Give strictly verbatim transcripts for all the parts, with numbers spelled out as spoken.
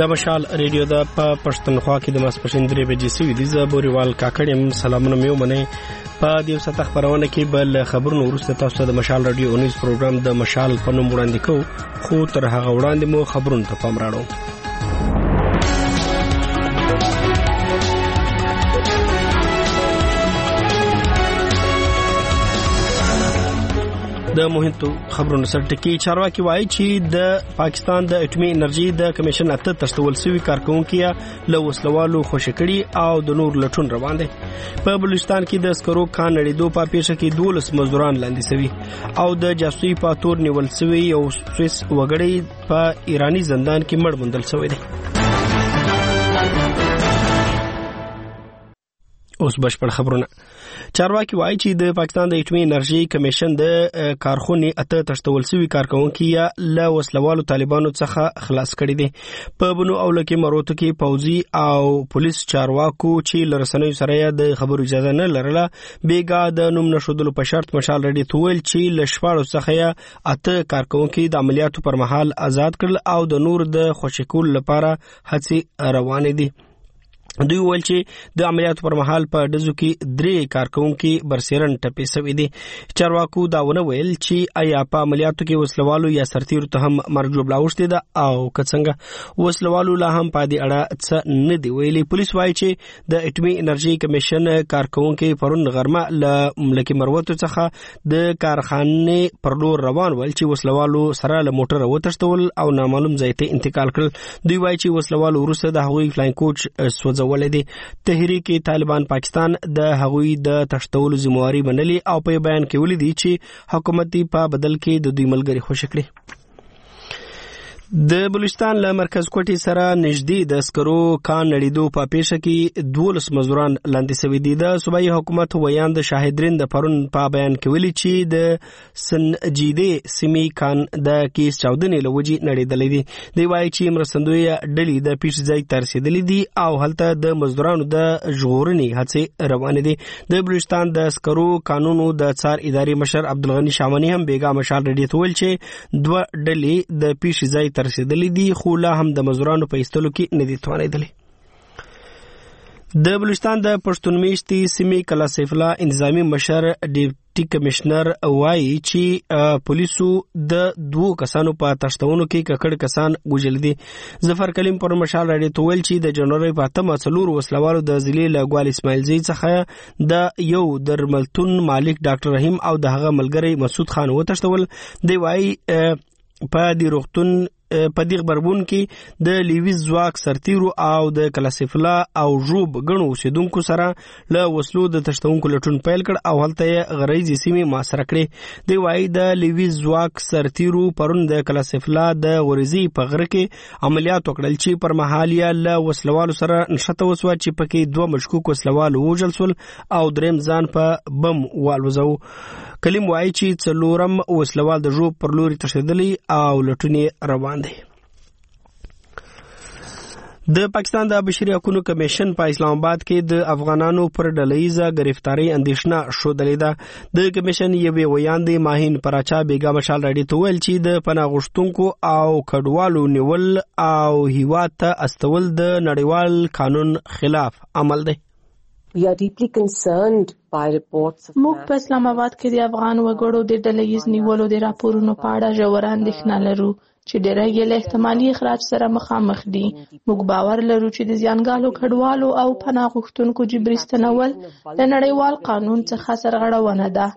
د مشال ریډیو د په پښتونخوا کې د ماسپښین درې بجې سوي دي. زه بوريوال کاکړم. سلامونه مې ومنئ. په دې ساته خبرونه کې بل خبرونه ورسته تاسو د مشال ریډیو اونیز پروګرام د مشال په نوم وړاندې کوو، خو تر هغه وړاندې مو خبرونه ته پام راوړو. د مهمو خبرونو سره ټکی چارواکي وایي چې د پاکستان د اټومي انرژي د کمیشن اته تشتول سوي کارکونکو له وسلوالو خوشی کړي او د نور لټون روان دي. په بلوچستان کې د سکرو کان نړیدو په پیښه کې دولس مزدوران لاندې سوي او د جاسوسي په تور نیول سوي او سویس وګړي په ایرانی زندان کې مړ موندل شوی دی. اوس بشپړ خبرونه. چارواکي وایي چې د پاکستان د اټومي انرژي کمیشن د کارخونې اته تشتول سوي کارکونکو له وسلوالو طالبانو څخه خلاص کړي دي. په بنو اولکه مروتو کې پوځي او پولیس چارواکو چې لرسنوي سره د خبرو اجازه نه لرله بیګا د نوم نشودلو په شرط مشال ریډي تویل چې لشپاړو څخه اته کارکونکو د عملیاتو پر مهال آزاد کړل او د نور د خوشکول لپاره هڅې روانې دي. دوی ویل چې د عملیاتو پر مهال په دزو کې درې کارکونکو برسیرن ټپي شوي دي. چارواکو دا ونه ویل چې آیا په عملیاتو کې وسلوالو یا سرتیرو ته هم مرګ جوړه اوشته ده او کڅنګه وسلوالو لا هم په دې اړه څه نه دی ویلي. پولیس وایي چې د اټومي انرژي کمیشن کارکونکو پرون غرمه له ملکی مروتو څخه د کارخانې پر لور روان ول چې وسلوالو سره له موټر وتښتول او نامعلوم ځای ته انتقال کړل. دوی وایي چې وسلوالو وروسته د هغوی فلاین کوچ سوځ ولدي. تحریک طالبان پاکستان د هغوی د تشتولو ذمہواری منلي او په بیان کې ولیدي چې حکومت په بدل کې د دوی ملګری خوشی کړي. د بلوچستان له مرکز کوټي سره نږدې د سکرو کان نړیدو په پیښه کې دولس مزدوران لاندې شوي دي. د صوبایي حکومت ویاند شاهدرین د پرون په بیان کې ویلي چې د سنجیدې سیمې کان د کیس چاودنې له وجې نړیدلې دي. دی وایي چې مرستندوی ډلې د پیښې ځای ته رسېدلې دي او هلته د مزدورانو د ژغورنې هڅې روانې دي. د بلوچستان د سکرو کانونو د څار ادارې مشر عبدالغني شامني هم بیګا مشال ریډي ته ویل چې دوه ډلې د پیښې ځای رسیدلی دي خو لا هم د مزدورانو په ایستلو کې نه دي توانیدلی. د بلوچستان د پښتون میشتي سیمې کلا سیف الله انتظامی مشر ډیپټي کمشنر وایي چې پولیسو د دوو کسانو په تشتونو کې ککړ کسان وژل دي. ظفر کلیم پر مشال راډیو ته ویل چې د جنوري په اتمه څلور وسلوالو د ضلع له ګوال اسماعیل زی څخه د یو درملتون مالک ډاکټر رحیم او د هغه ملګری مسعود خان وتښتول. دی وایي په دې روغتون په دې خبربون کې د لیویز ځواک سرتیرو او د کلاسفلا او ژوب غنو اوسیدونکو سره له وسلو د تشتونکو لټون پیل کړ او هلته غریزي سیمې محاصره کړې. دی وایي د لیویز ځواک سرتیرو پرون د کلاسفلا د غریزي په غره کې عملیات وکړل چې پر مهال یې له وسلوالو سره نشته وسو چې پکې دوه مشکوک وسلوالو وژل شول او دریم ځان په بم والوزو. کلیم وایي چې څلورم وسلوال د ژوب پر لوري تښتېدلی او لټون روان دی. د پاکستان د بشري حقوقو کمیشن په اسلام آباد کې د افغانانو پر ډلهیزه گرفتاری اندیشنه شودلې ده. د کمیشن یوې ویاندې ماهین پراچا بیګا مشال راډیو ته ویل چې د پناه غوښتونکو او کډوالو نیول او هیواد ته استول د نړیوال قانون خلاف عمل دی. We are deeply concerned by reports of موږ په اسلام آباد کې د افغان وګړو د ډلهیز نیولو د راپورونو په اړه ژوره اندېښنه لرو چې ډېری یې له احتمالي اخراج سره مخامخ دي. موږ باور لرو چې د زیانګالو کډوالو او پناه غوښتونکو جبري ستنول د نړیوال قانون څخه سرغړونه ده.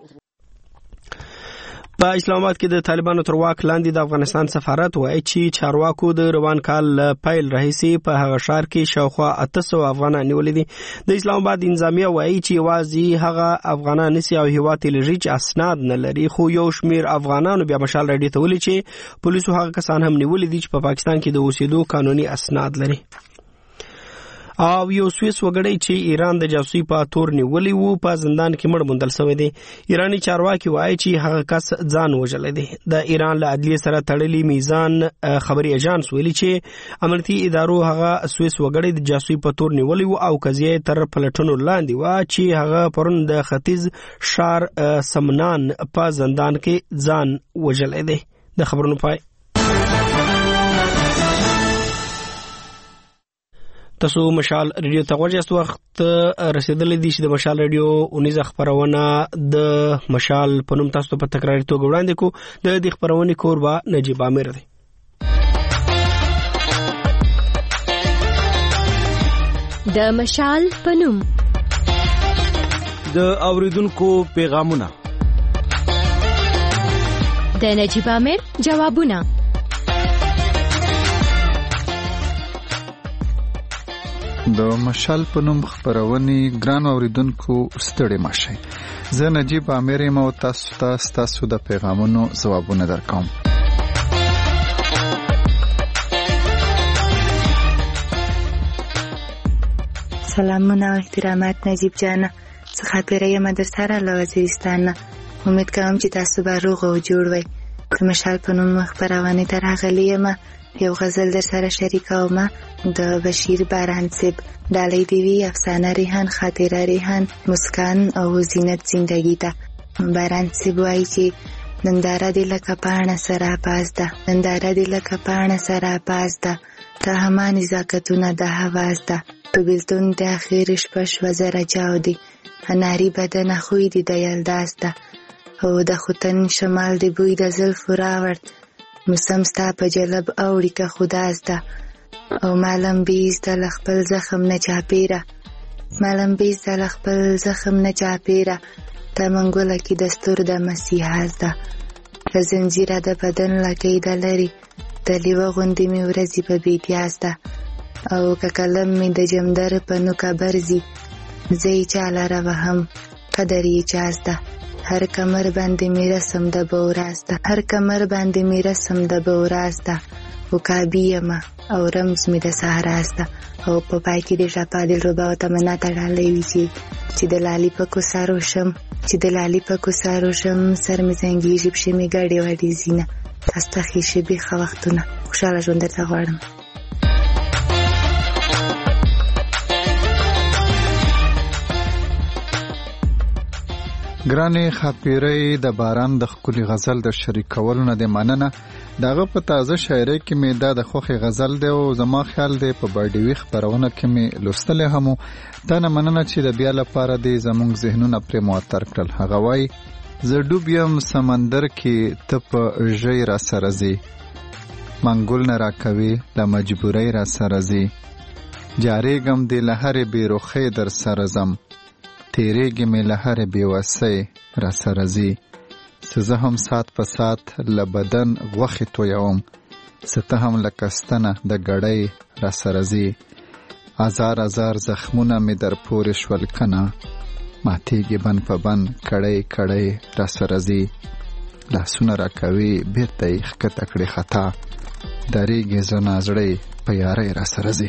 په اسلام آباد کې د طالبانو تر واک لاندې د افغانستان سفارت وایي چې چارواکو د روان کال پیل راهیسې په هغه ښار کې شاوخوا اته سوه افغانان نیولي دي. د اسلام آباد انتظامیه وایي چې یوازې هغه افغانان نسي او هیواد یې لري چې اسناد نه لري. خو یو شمیر افغانانو بیا مشال راډیو ته ویلي چې پولیسو هغه کسان هم نیولي دي چې په پاکستان کې د اوسېدو قانوني اسناد لري. او یو سویس وګړی چې ایران د جاسوسي په تور نیولی وو په زندان کې مړ موندل شوی دی. ایرانی چارواکي وایي چې هغه کس ځان وژلی دی. د ایران له عدلیې سره تړلي میزان خبري اژانس ویلي چې امنیتي ادارو هغه سویس وګړی د جاسوسي په تور نیولی وو او قضیه تر پلټنو لاندې وه چې هغه پرون د ختیځ ښار سمنان په زندان کې ځان وژلی دی. د خبرونو پای. تاسو مشال ریډیو ته غوښیاست وخت رسیدلې دي چې د مشال ریډیو اونیزه خبرونه د مشال په نوم تاسو په تکراري توګه وړاندې کو د دې خبرونې کوربه نجیب عامر دی. د مشال په نوم د اوریدونکو پیغامونه، د نجیب عامر جوابونه. د مشال په نوم خبرونې ګران اوریدونکو ستړي ماشي. زه نجیب عامر یم او تاسو ته تاسو د پیغامونو ځوابونه درکوم. سلامونه او احترامات نجیب جانه، څه خاطره یم در سره له وزیرستان. امید کوم چې تاسو به روغ او جوړ وئ. د مشال په نوم خبرونه تر راغلی یم. یو غزل در سره شریکوم د بشیر باران صاحب. ډالۍ دی وی افسانه ریحان، خاطره ریحان، مسکان او زینت زندگی ته. باران صاحب وایي چې ننداره دی لکه پاڼه سره پاس ده، ننداره دی لکه پاڼه سره پاس ده، ته هما نزاکتونه د حواس ده. په بیلتون د اخیر شپه شوه زره چاودي، اناري بدنه خوی دی د یلداس ده. او د خوتن شمال دی بوی د زلفو راوړ، موسم ستا په جلب اوړي که خداز ده. او معلم بیز د خپل زخم نه چاپیره، معلم بیز د خپل زخم نه چاپیره، ته منګوله کې دستور د مسیحاز ده. له زنجیره د بدن لکۍ د لري، د لیوه غوندې مې ورځي په بیتیاز ده. او که کلم مې د جمدر په نوکه برزي، زه یې چاله روهم قدر یې چاز ده. هر کمر باندې مې رسم د بوراز ده، هر کمر باندې مې رسم د بوراز ده. او کابی یمه او رمز مې د سهراز ده. او په پای کې د شپه د ربا او تمنا تړلې وي چې چې د لالي په کوسارو شم، چې د لالي په کوسارو شم، سر مې زنګېږي، پښې مې ګډې وډې ځینه. تاسو ته ښې شېبې، ښه وختونه، خوشحاله ژوند درته غواړم. ګرانې خاپیرې د باران د ښکلي غزل د شریکولو نه د مننه. دغه په تازه شاعرۍ کې مې دا د خوښې غزل دی او زما خیال دی په بایډیوي خبرونه کې مې لوستلی هم. دا نه مننه چې د بیا لپاره دی زموږ ذهنونه پرې معطر کړل. هغه وایي زه ډوب یم سمندر کې، ته په ژۍ را سره ځې، منګول نه راکوي له مجبورۍ را سره ځې، جارېږم دې له هرې بېروخۍ در سره ځم، تیریږي مې له هرې بېوسۍ را سره ځي، څه زه هم سات په سات له بدن غوښې تویوم، څه ته هم لکه ستنه د ګړۍ را سره ځي، ازار ازار زخمونه مې در پورې شول کنه، ماتېږي بند په بند کړۍ کړۍ را سره ځي، لاسونه را کوي بېرته یې ښکته کړې خطا، درېږي زه نازړی په یارۍ را سره ځي.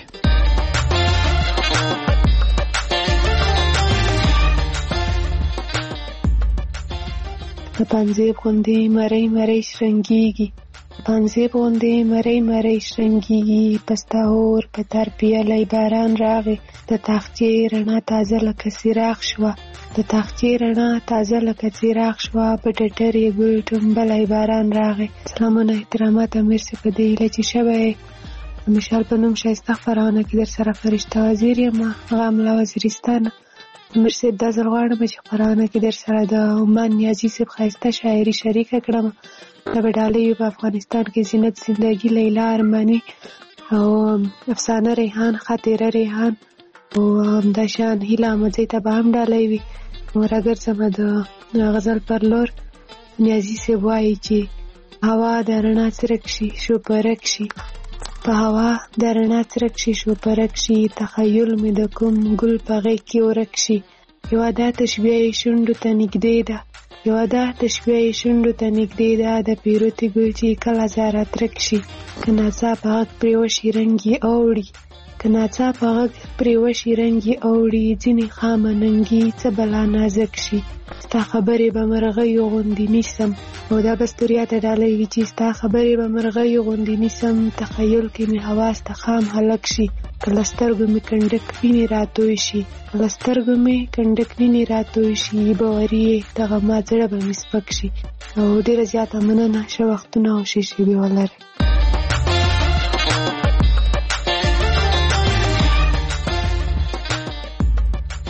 د پنځیب غوندې مرۍ مرۍ شرنګېږي، د پنځیب غوندې مرۍ مرۍ شرنګېږي، پسته اور په تر پیالی باران راغی، د تاخچې رڼا تازه لکه څراغ شوه، د تاخچې رڼا تازه لکه څراغ شوه، په ټټرې ګل ټومبلی باران راغی. سلامونه احترامات امیر صاحب، په دې هیله چې شوی د مشال په نوم ښایسته خپرونه کې در سره فرشته وزیر یم، غم له وزیرستانه. امیر صاحب دا ځل غواړم چې خپرونه کې در سره د عمان نیازي صاحب ښایسته شاعري شریکه کړم. د بډالیو په افغانستان کې زینت زندگی، لیلا ارماني او افسانه ریحان، خاطره ریحان او همداشان هیله احمدزۍ ته به هم ډالۍ وي. راګرځم د غزل پر لور. نیازي صاحب وایي چې هوا د رڼا څرک شي شوپرک شي، په هوا د رڼا څرک شي شوپرک شي، تخیل مې د کوم ګل په غېږ کې ورک شي، یوه دا تشبیه یې شونډو ته نږدې ده، یوه دا تشبیه یې شونډو ته نږدې ده، د پیروتې ګل چې کله زاره ترک شي، که ناڅاپه غږ پرې وشي رنګ یې اوړي، که ناڅاپه غږ پرې وشي رنګ یې اوړي، ځینې خامه ننګي څه بلا نازک شي، ستا خبرې به مرغیو غوندې نیسم. او دا بستوریا ته ډالۍ وي چې ستا خبرې به مرغیو غوندې نیسم، تخیل کې مې حواس ته خام هلک شي، که له سترګو مې کنډک وینې راتوی شي، که له سترګو مې کنډک وینې راتوی شي، باوري یې دغه ما زړه به مې سپک شي. او ډېره زیاته مننه، ښه وختونه او ښې شېبې ولرئ.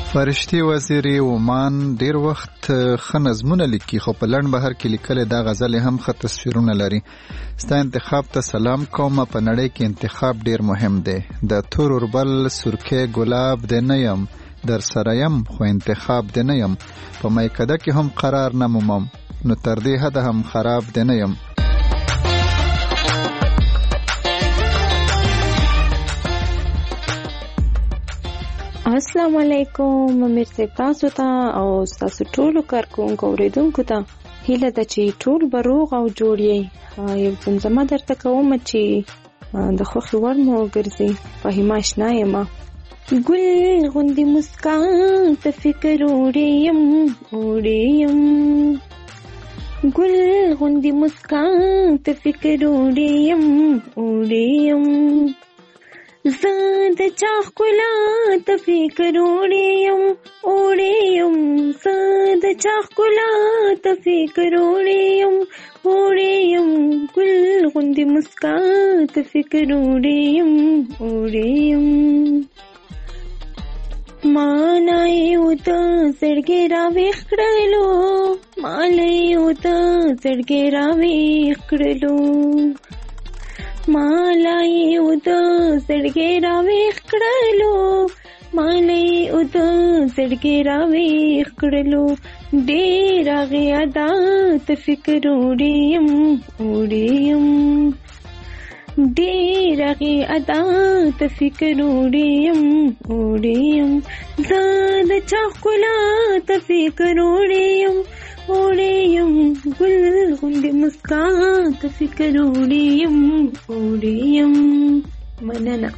فرشتي وزیري عمان ډیر وخت ښه نظمونه لیکي، خو په لنډ بهر کې لیکلې دا غزلې هم ښه تصویرونه لري. ستا انتخاب ته سلام کوم. په نړۍ کې انتخاب ډیر مهم دی. د تور اوربل سرکې ګلاب دی نه یم، در سره یم خو انتخاب دی نه یم. په میکده کې هم قرار نه مومم، نو تر دې حده هم خراب دی نه یم. السلام علیکم. امیر صاحب تاسو ته او تاسو ټولو کارکونکو اوریدونکو ته هیله ده چې ټول به روغ او جوړ یې. یو زمزمه درته کوم چې د خوښې وړ مو وګرځي. فهیمه اشنا یم. ګل غوندې مسکا ته فکر وړې یم وړې یم، ګل غوندې مسکا ته فکر وړې یم وړې یم، زه د چا ښکلا ته فکر وړې یم وړې یم، زه د چا ښکلا ته فکر وړې یم وړې یم، ګل غوندې مسکا ته فکر وړې یم وړې یم. مانا یو د زړګي راویښ کړلو، مالا یو د زړګي راویښ کړلو، مالا یو د زړګي راویښ کړلو، مالا یو د زړګي راویښ کړلو، ډېر هغې ادا ته فکر وړې یم وړې یم، ډېر هغې ادا ته فکر وړې یم وړې یم، زه د چا ښکلا ته فکر وړې یم وړې یم، ګل غوندې مسکا ته فکر وړې یم وړې یم. مننه.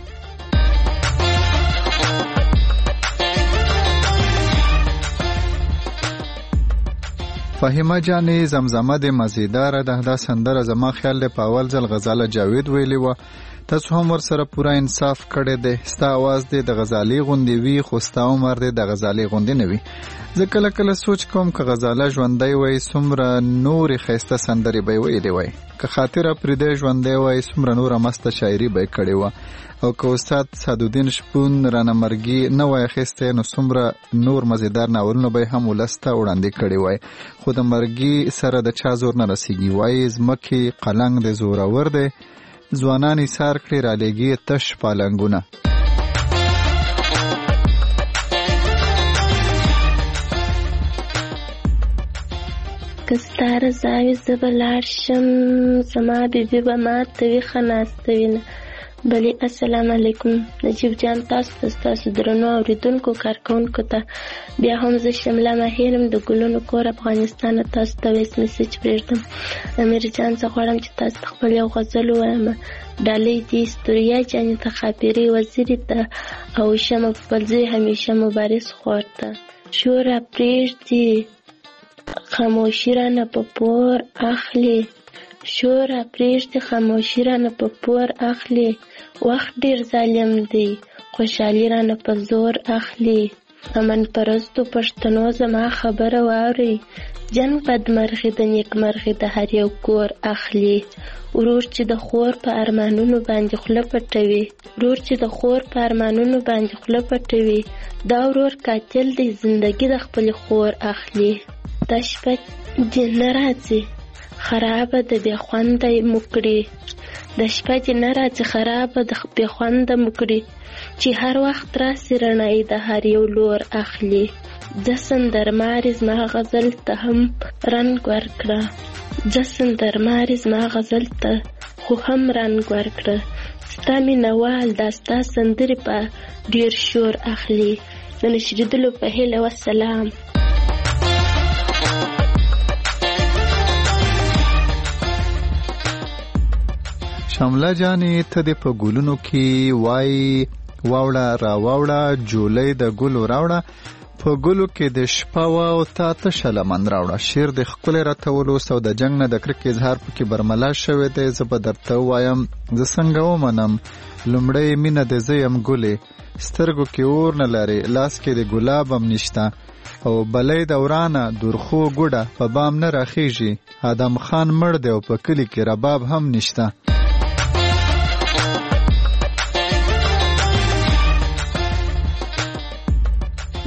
فهیمه جانې زمزمه د مزیداره ده. دا سندره زما خیال دی په اول ځل غزاله جاوید ویلی وه. تاسو هم ورسره پوره انصاف کړی دی. ستا آواز دی د غزالې غوندې وي، خو ستا عمر دی د غزالې غوندې نه وي. زه کله کله سوچ کوم که غزاله ژوندی وای څومره نورې ښایسته سندرې به یې ویلې وای، که خاطره پرېدی ژوندی وای څومره نوره مسته شاعري به یې کړې وه، او که استاد سعدالدین شپون رانه مرګي نه وای اخیستی نو څومره نور مزیدار ناولونه به یې هم ولس ته وړاندې کړي وای. خو د مرګي سره د چا زور نه رسیږي. وایي ځمکې قلنګ د زورور دی، ځوانان ایثار کړي رالیږي تش پالنګونه. که ستا رضا وي زه به لاړ شم، زما بیبي به ماته ویښه ناسته وینه. بلې السلام علیکم نجیب جان، تاسو ته ستاسو درنو اورېدونکو کارکوونکو ته بیا هم زه شمله مهیرم د ګلونو کور افغانستان. تاسو ته ویس میسج پرېږدم. امیر جان زه غواړم چې تاسو ته خپل یو غزل ووایم. ډالۍ دې ستوریا جانې ته، خاپیرې وزیرې ته، او شمه خپلزوی همیشه مبارز خور ته. شوره پرېږدي خاموشي رانه په پور اخلي، شوره پرېږدي خاموشي رانه په پور اخلي، وخت ډېر ظالم دی خوشحالي رانه په زور اخلي. امن پرستو پښتنو زما خبره واورئ، جنګ بدمرغي د نیکمرغي د هر یو کور اخلي. ورور چې د خور په ارمانونو باندې خوله پټوي، ورور چې د خور په ارمانونو باندې خوله پټوي، دا ورور قاتل دی زندگی د خپل خور اخلي. دا شپه دې نه راځي خرابه د بې خونده مکړي، د شپه دې نه راځي خرابه د بې خونده مکړي، چې هر وخت راسي رڼایي د هر یو لور اخلي. ځه سندرمارې زما غزل ته هم رنګ ورکړه، ځه سندرمارې زما غزل ته خو هم رنګ ورکړه، ستا مینهوال دا ستا سندرې په ډېر شور اخلي. د نشریدلو په هیله والسلام. شمله جانې ته دې په ګلونو کې وای واوړه را واوړه، جولۍ د ګلو راوړه، په ګلو کې د شپه وا او تا تشه لمن راوړه. شعر د ښکلی راته ولوست او د جنګ نه د کرکې اظهار پکې برملا شوی دی. زه به درته ووایم زه څنګه ومنم لومړی مینه د زه یم ګلې، سترګو کې اور نه لرې لاس کې د ګلاب هم نشته، او بلۍ د ورانه دورخو ګوډه په بام نه راخیږي، ادم خان مړ دی او په کلي کې رباب هم نشته.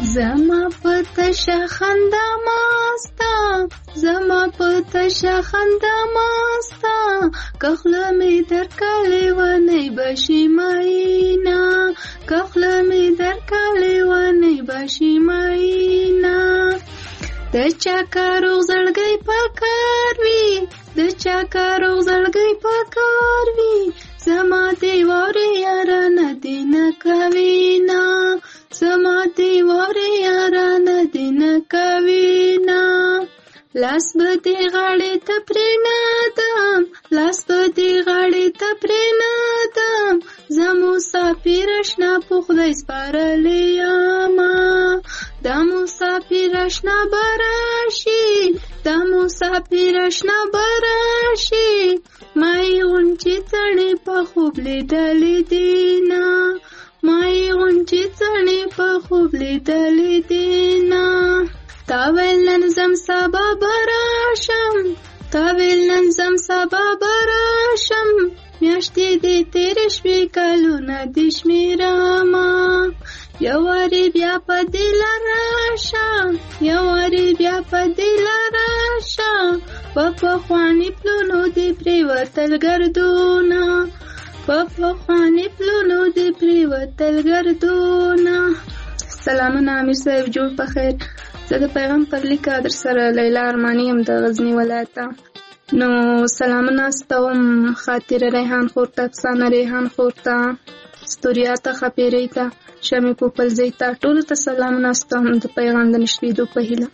زما پتشا خندا ماستا زما پتشا خندا ماستا کخله می در کالی و نی باشی ماینا کخله می در کالی و نی باشی ماینا د چا کارو زړګي پکار وی د چا کارو زړګي پکار وی زما دی وره یار نه دین کوینا زما دی وره یار نه دین کوینا لاس به دی غاړې ته پرېنا دم لاس به دی غاړې ته پرېنا دم زمو سفیر اشنا په خدای سپارلې یاما دا مسافر اشنا براشي دا مسافر اشنا براشي مای غونچې څڼې په خوب لیدلې دینا مای غونچې څڼې په خوب لیدلې دینا تا ویل نن زم سبا براشم تا ویل نن زم سبا براشم میاشتې دې تېرې شوې کلونه دې شمېرمه یوارې بیا په دې لار راشه یوارې بیا په دې لار راشه په پخواني پلونو دې پرېوتل ګردونه په پخواني پلونو دې پرېوتل ګردونه. سلامونه امیر صاحب، جوړ په خیر. زه د پیغام پر لیکه در سره لیلا ارماني یم د غزني ولایته. نو سلامونه ستوم خاطر ریحان خور ته، افسانه ریحان خور ته، ستوریا ته، خپیرۍ ته، شمې پوپلزۍ ته، ټولو ته سلامونه ستوم د پیغام د نشریدو په هیله.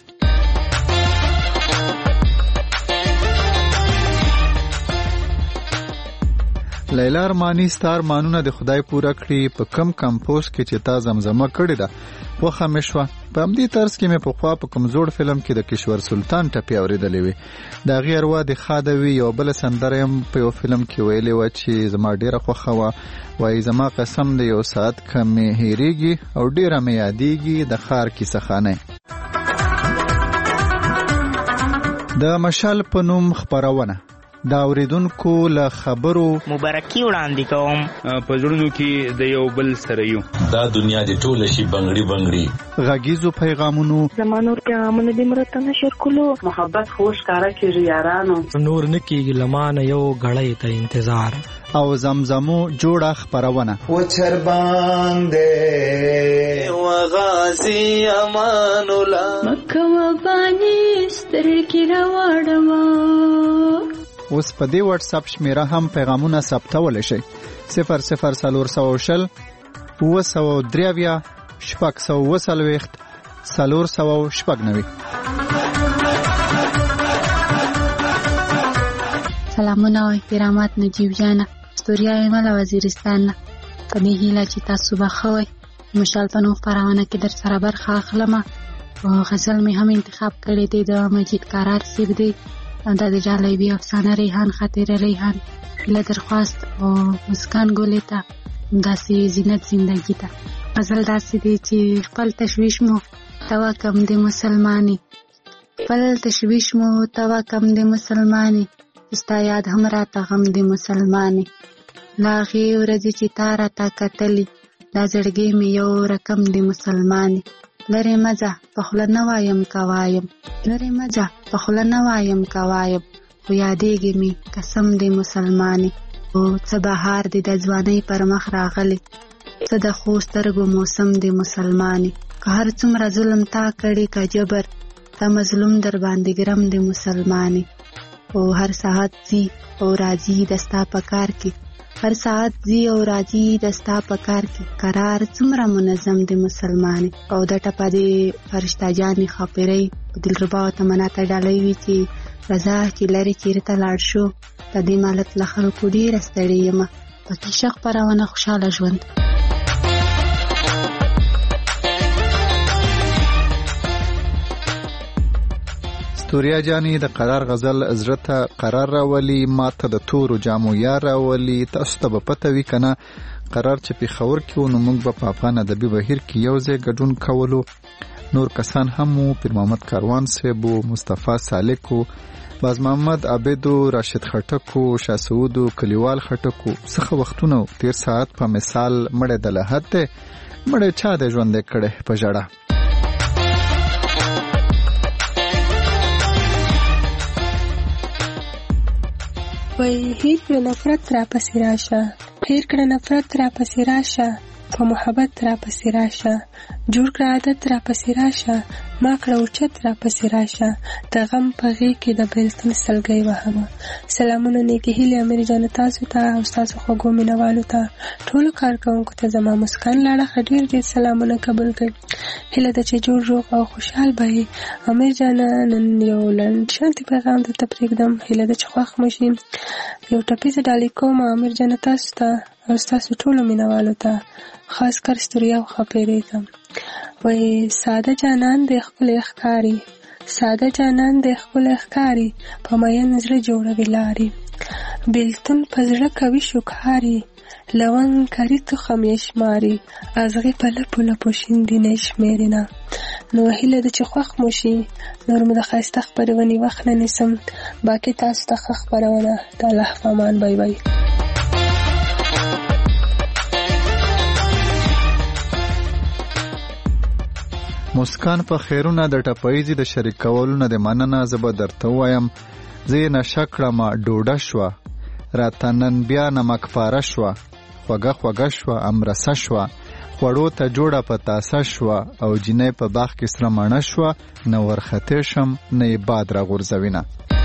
لیلا ارماني، ستا ارمانونه د خدای پوره کړي. په کم کمپوز کې چې تا زمزمه کړې ده خوښه مې شوه. په همدې طرز کې مې پخوا په کوم زوړ فلم کې د کشور سلطان ټپې اورېدلې وې. د هغې اروا د ښاده وي. یو بله سندره هم په یو فلم کې ویلې وه چې زما ډېره خوښه وه. وایي زما قسم د یو ساعت که مې هېرېږي او ډېره مې یادېږي د ښار کیسه خانه. د مشال په نوم خپرونه دا اوریدونکو له خبرو مبارکي وړاندې کوم. په زړونو کې د یو بل سره یو. دا دنیا دې ټوله شي بنګړي بنګړي. غږیزو پیغامونو زمانور پیغامونه دې مرته نشر کولو. محبت خوش کارا کېږي یارانو. نور نکېږي لمانه یو غړی ته انتظار. او زمزمو جوړه خپرونه و چرباندې و غازی امان الله مکه و بانی سترګې راوړم. اوس په دې واتس اپ شمیره هم پیغامونه ثبتولی شئ. صفر صفر څلور سوه شل اوه سوه درې اویا شپږ سوه اوه څلوېښت څلور سوه شپږ نوي. سلامونه او احترامات نجیب جانه، ستوریا یم له وزیرستان نه. په دې هیله چې تاسو به ښه وئ. مشال په نوم خپرونه کې در سره برخه اخلمه. غزل مې هم انتخاب کړی دی د مجید کارار صاحب دی. دا د جالبی افسانه ریحان، خاطر ریحان، هیله درخواست او مسکان ګولې ته، داسې زینت زندگی ته. غزل داسې دی چې خپل تشویش مو توا کم د مسلمانې، خپل تشویش مو توا کم د مسلمانې، ستا یاد هم راته غم د مسلمانې. لا هغې ورځې چې تا راته کتلې، دا زړګی مې یو رقم د مسلمانې. لرې مځه په خوله نه وایم که وایم، لرې مځه په خوله نه وایم که وایم، خو یادېږي مې قسم د مسلمانې. او څه بهار دی د ځوانۍ پر مخ راغلی، څه د ښو سترګو موسم د مسلمانې. که هر څومره ظلم تا کړي که جبر، دا مظلوم در باندې ګرم د مسلمانې. او هر ساعت ځي او راځي د ستا په کار کې، هر ساعت ځي او راځي د ستا په کار کې، قرار څومره منظم د مسلمانې. او د ټپه د فرشته جانې خاپیرۍ په دلربا او تمنا ته ډالۍ وي چې رضا چې لرې چیرې ته لاړ شو، د دې مالت له خلکو ډېره ستړې یمه. پکې ښه خپرونه، خوشحاله ژوند. ستوریا جانی د قرار غزل زړه ته قرار راولي، ما ته د تورو جامو یار راولي. تاسو ته به پته وي که نه، قرار چې پېښور کې و نو موږ به په افغان ادبي بهیر کې یو ځای ګډون کولو. نور کسان هم وو، پیر محمد کاروان صاحب و، مصطفی سالک و، باز محمد عابد و، راشد خټک و، شاه سعود و، کلیوال خټک و. څخه وختونه تیر ساعت په مثال مړی د لحد دی، مړی چا دی ژوندی کړی په ژړه. وای هیر کړه نفرت را پسې راشه، هیر کړه نفرت را پسې راشه، په محبت را پسې راشه، جوړ کړه عادت را پسې راشه، ما کړه اوچت را پسې راشه، د غم په غېږ کې د بېلتون سلګۍ وهمه. سلامونه نیکې هیلې امیر جان تاسو ته او ستاسو خوږو مینوالو ته، ټولو کارکوونکو ته زما مسکان له اړخه ډېر ډېر سلامونه قبول کړئ. هیله ده چې جوړ روغ او خوشحال به یې. امیر جانه نن یو لنډ شانتي پیغام درته پرېږدم، هیله ده چې خوښ مو شي. یو ټپیزه ډالۍ کوم امیر جانه تاسو ته او ستاسو ټولو مینوالو ته، خاص کر ستوریا او ښاپېرۍ ته. وایي ساده جانان دی ښکلی ښکاري، ساده جانان دی ښکلی ښکاري، په مین زړه جوړوي لارې، بېلتون په زړه کوي شکاري، لونګ کري تخم یې شماري، ازغې په لپو لپو شیندي نه شمېري نه. نو هیله ده چې خوښ مو شي. نور مو د ښایسته خپرونې وخت نه نیسم، باقي تاسو ته ښه خپرونه. د الله په امان. بای بای. مسکان په خیرونه د ټپایزي د شریک کولو نه د مننه زه به درته ووایم زه یې نشه کړمه ډوډه شوه راته نن بیا نمکپاره شوه خوږه خوږه شوه امرسه شوه خوړو ته جوړه په تاسه شوه او جینۍ په باغ کې سره مڼه شوه نه ورختې شم نه یې باد راغورځوینه.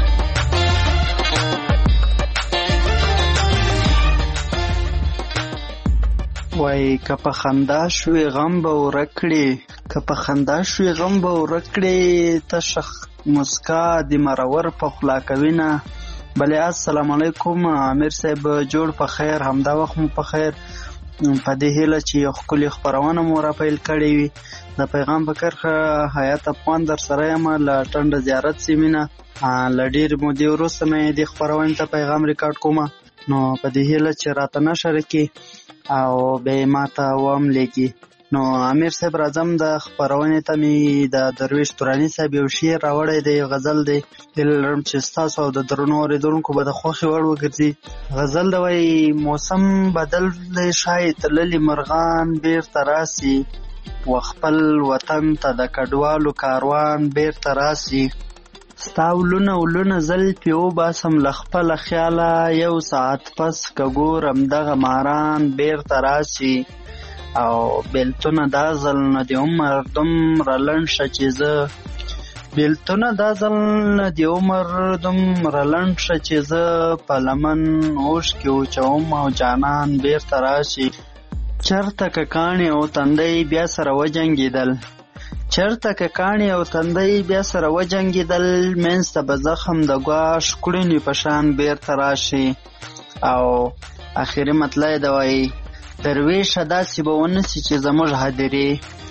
وای که په خندا شوې غم به ورک کړې، که په خندا شوې غم به ورک کړې، تشه مسکا د مرور په خوله کوینه. بلې السلام علیکم امیر صاحب، جوړ په خیر، همدا وخت مو په خیر. په دې هیله چې یو ښکلې خپرونه مو را پیل کړې وي. د پیغام په کرښه حیات افغان در سره یم له ټنډه زیارت سیمې نه. له ډېرې مودې وروسته مې دې خپرونې ته پیغام ریکارډ کومه، نو په دې هیله چې راته نه شریکي او به ما ته وام لیکي. نو امیر صاحب راځم د خپرونې ته مې د درویش توراني صاحب یو شعر راوړی دی، غزل دی. هیله لرم چې ستاسو او د درنو اورېدونکو به د خوښې وړ وګرځي. غزل دی وایي موسم بدل دی ښایي تللي مرغان بیرته راسي، و خپل وطن ته د کډوالو کاروان بیرته راسي. ستا ولونه ولونه زلفې وباسم له خپله خیاله، یو ساعت پس که ګورم دغه ماران بیرته راسي. او بیلتونه دا ځل نه د عمر دومره لنډ شه چې زه بیلتونه دا ځل نه د عمر دومره لنډ شه چې زه په لمن اوښکې وچوم او جانان بیرته راشي. چرته که کاڼې او تندی بیا سره وجنګېدل، چرته که کاڼې او تندی بیا سره وجنګېدل، منځته به زخم د ګواښ کړنې په شان بیرته راشي. او آخري مطلع د وایي درویشه داسې به ونسي چې زموږ هدیرې،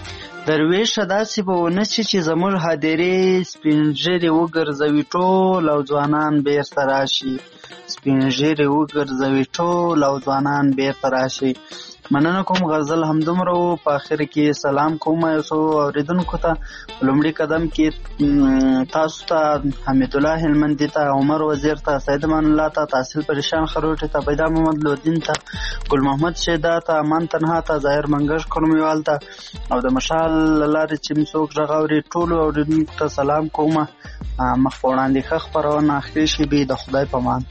درویشه داسې به ونسي چې زموږ هدیرې، سپین ږیرې وګرځوي ټول او ځوانان بیرته راشي، سپین ږیرې وګرځوي ټول او ځوانان بیرته راشي. مننه کوم غزل همدومره و. په آخر کې سلام کوم یو څو اورېدونکو ته. په لومړي قدم کې تاسو ته، حمید الله هلمندي ته، عمر وزیر ته، سید امان الله ته، تحصیل پریشان خروټي ته، پیدا محمد لودین ته، ګل محمد شیدا ته، امان تنها ته، ظاهر منګش کورمیوال ته او د مشال لارې چې څوک غږ اوري ټولو اورېدونکو ته سلام کوم. مخ په وړاندې ښه خپرونه اخري شي به د خدای په امان.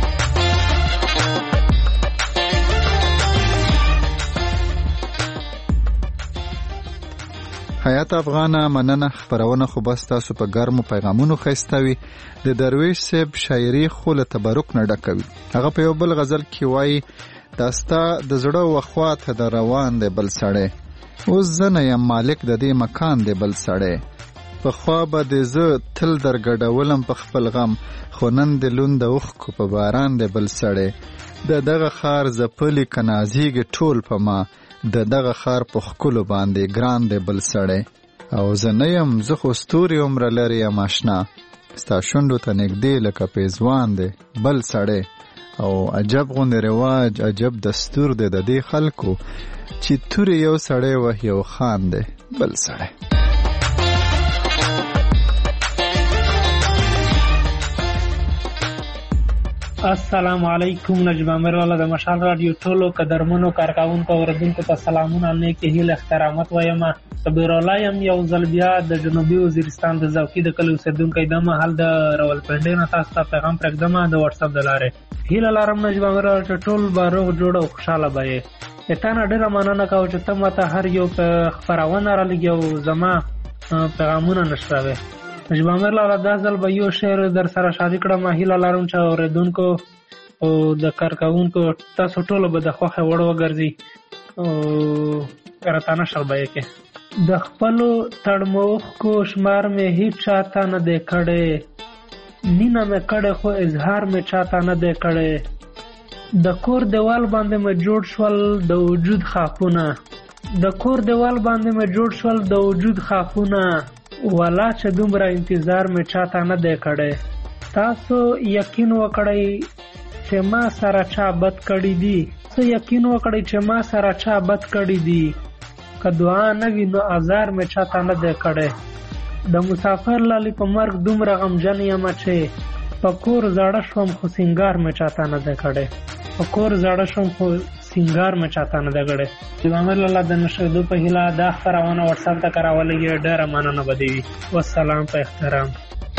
حیات افغانه مننه. خپرونه خو بس تاسو په ګرمو پیغامونو ښایسته وي. د درویش صاحب شاعري خو له تبرک نه ډکوي. هغه په یو بل غزل کې وایي دا ستا د زړه وخواته د روان دی بل سړی، اوس زه نه یم مالک د دې مکان دی بل سړی، پخوا به د زه تل درګډولم په خپل غم، خو نن د لوند د اوښکو په باران دی بل سړی، د دغه ښار ځپلي که نازیږي ټول په ما، د دغه ښار په ښکلو باندې ګران دی بل سړی. او زه نه یم زه خو ستوري عمره لرې یم اشنا، ستا شونډو ته نږدې لکه پیزوان دی بل سړی. او عجب غوندې رواج عجب دستور دی د دې خلکو، چې تورې یو سړی وه یو خان دی بل سړی. السلام علیکم. نجم امیر والا د مشال رادیو ټولو قدرمنو کارکوونکو اوریدونکو ته سلامونه، نیکې هیلې احترامات وایم. صبر الله یم یو ځل بیا د جنوبي وزیرستان د زوکي د کلي اوسېدونکی د مهال د راولپنډۍ نه تاسو ته پیغام پرېږدم د واتساپ د لارې. هیله لرم نجیب امیر چې ټول به روغ جوړ او خوشحاله به یې. تا نه ډېره مننه کوم چې ته ماته هر یو خپرونه رالېږي او زما پیغامونه نشروې. نجیب امیر لاله دا ځل به یو شعر در سره شریک کړم. هیله لرم چې اورېدونکو او د کارکوونکو تاسو ټولو به د خوښې وړ وګرځي او راته نشر به یې کې. د خپلو تړموښکو شمار مې هیڅ چاته نه دی کړی، مینه مې کړې خو اظهار مې چاته نه دی کړی. د کور دیوال باندې مې جوړ شول د وجود خاپونه، د کور دیوال باندې مې جوړ شول د وجود خاپونه، والا چې دومره انتظار مې چاته نه دی کړی. تاسو یقین وکړئ چې ما سره چا بد کړی دي، تاسو یقین وکړئ چې ما سره چا بد کړی دي. که دعا نه وي نو ازار مې چاته نه دی کړی. د مسافر لالي په مرګ دومره غمجن یم چې په کور زاړه شوم خو سینګار مې چاته نه دی کړی. په کور زاړه شوم خو سینګار مې چاته نه دی کړی. نجیب امیر لاله د نشریدو په هیله دا خپرونه واتساپ ته راولېږي. ډېره مننه به دې وي. والسلام په احترام.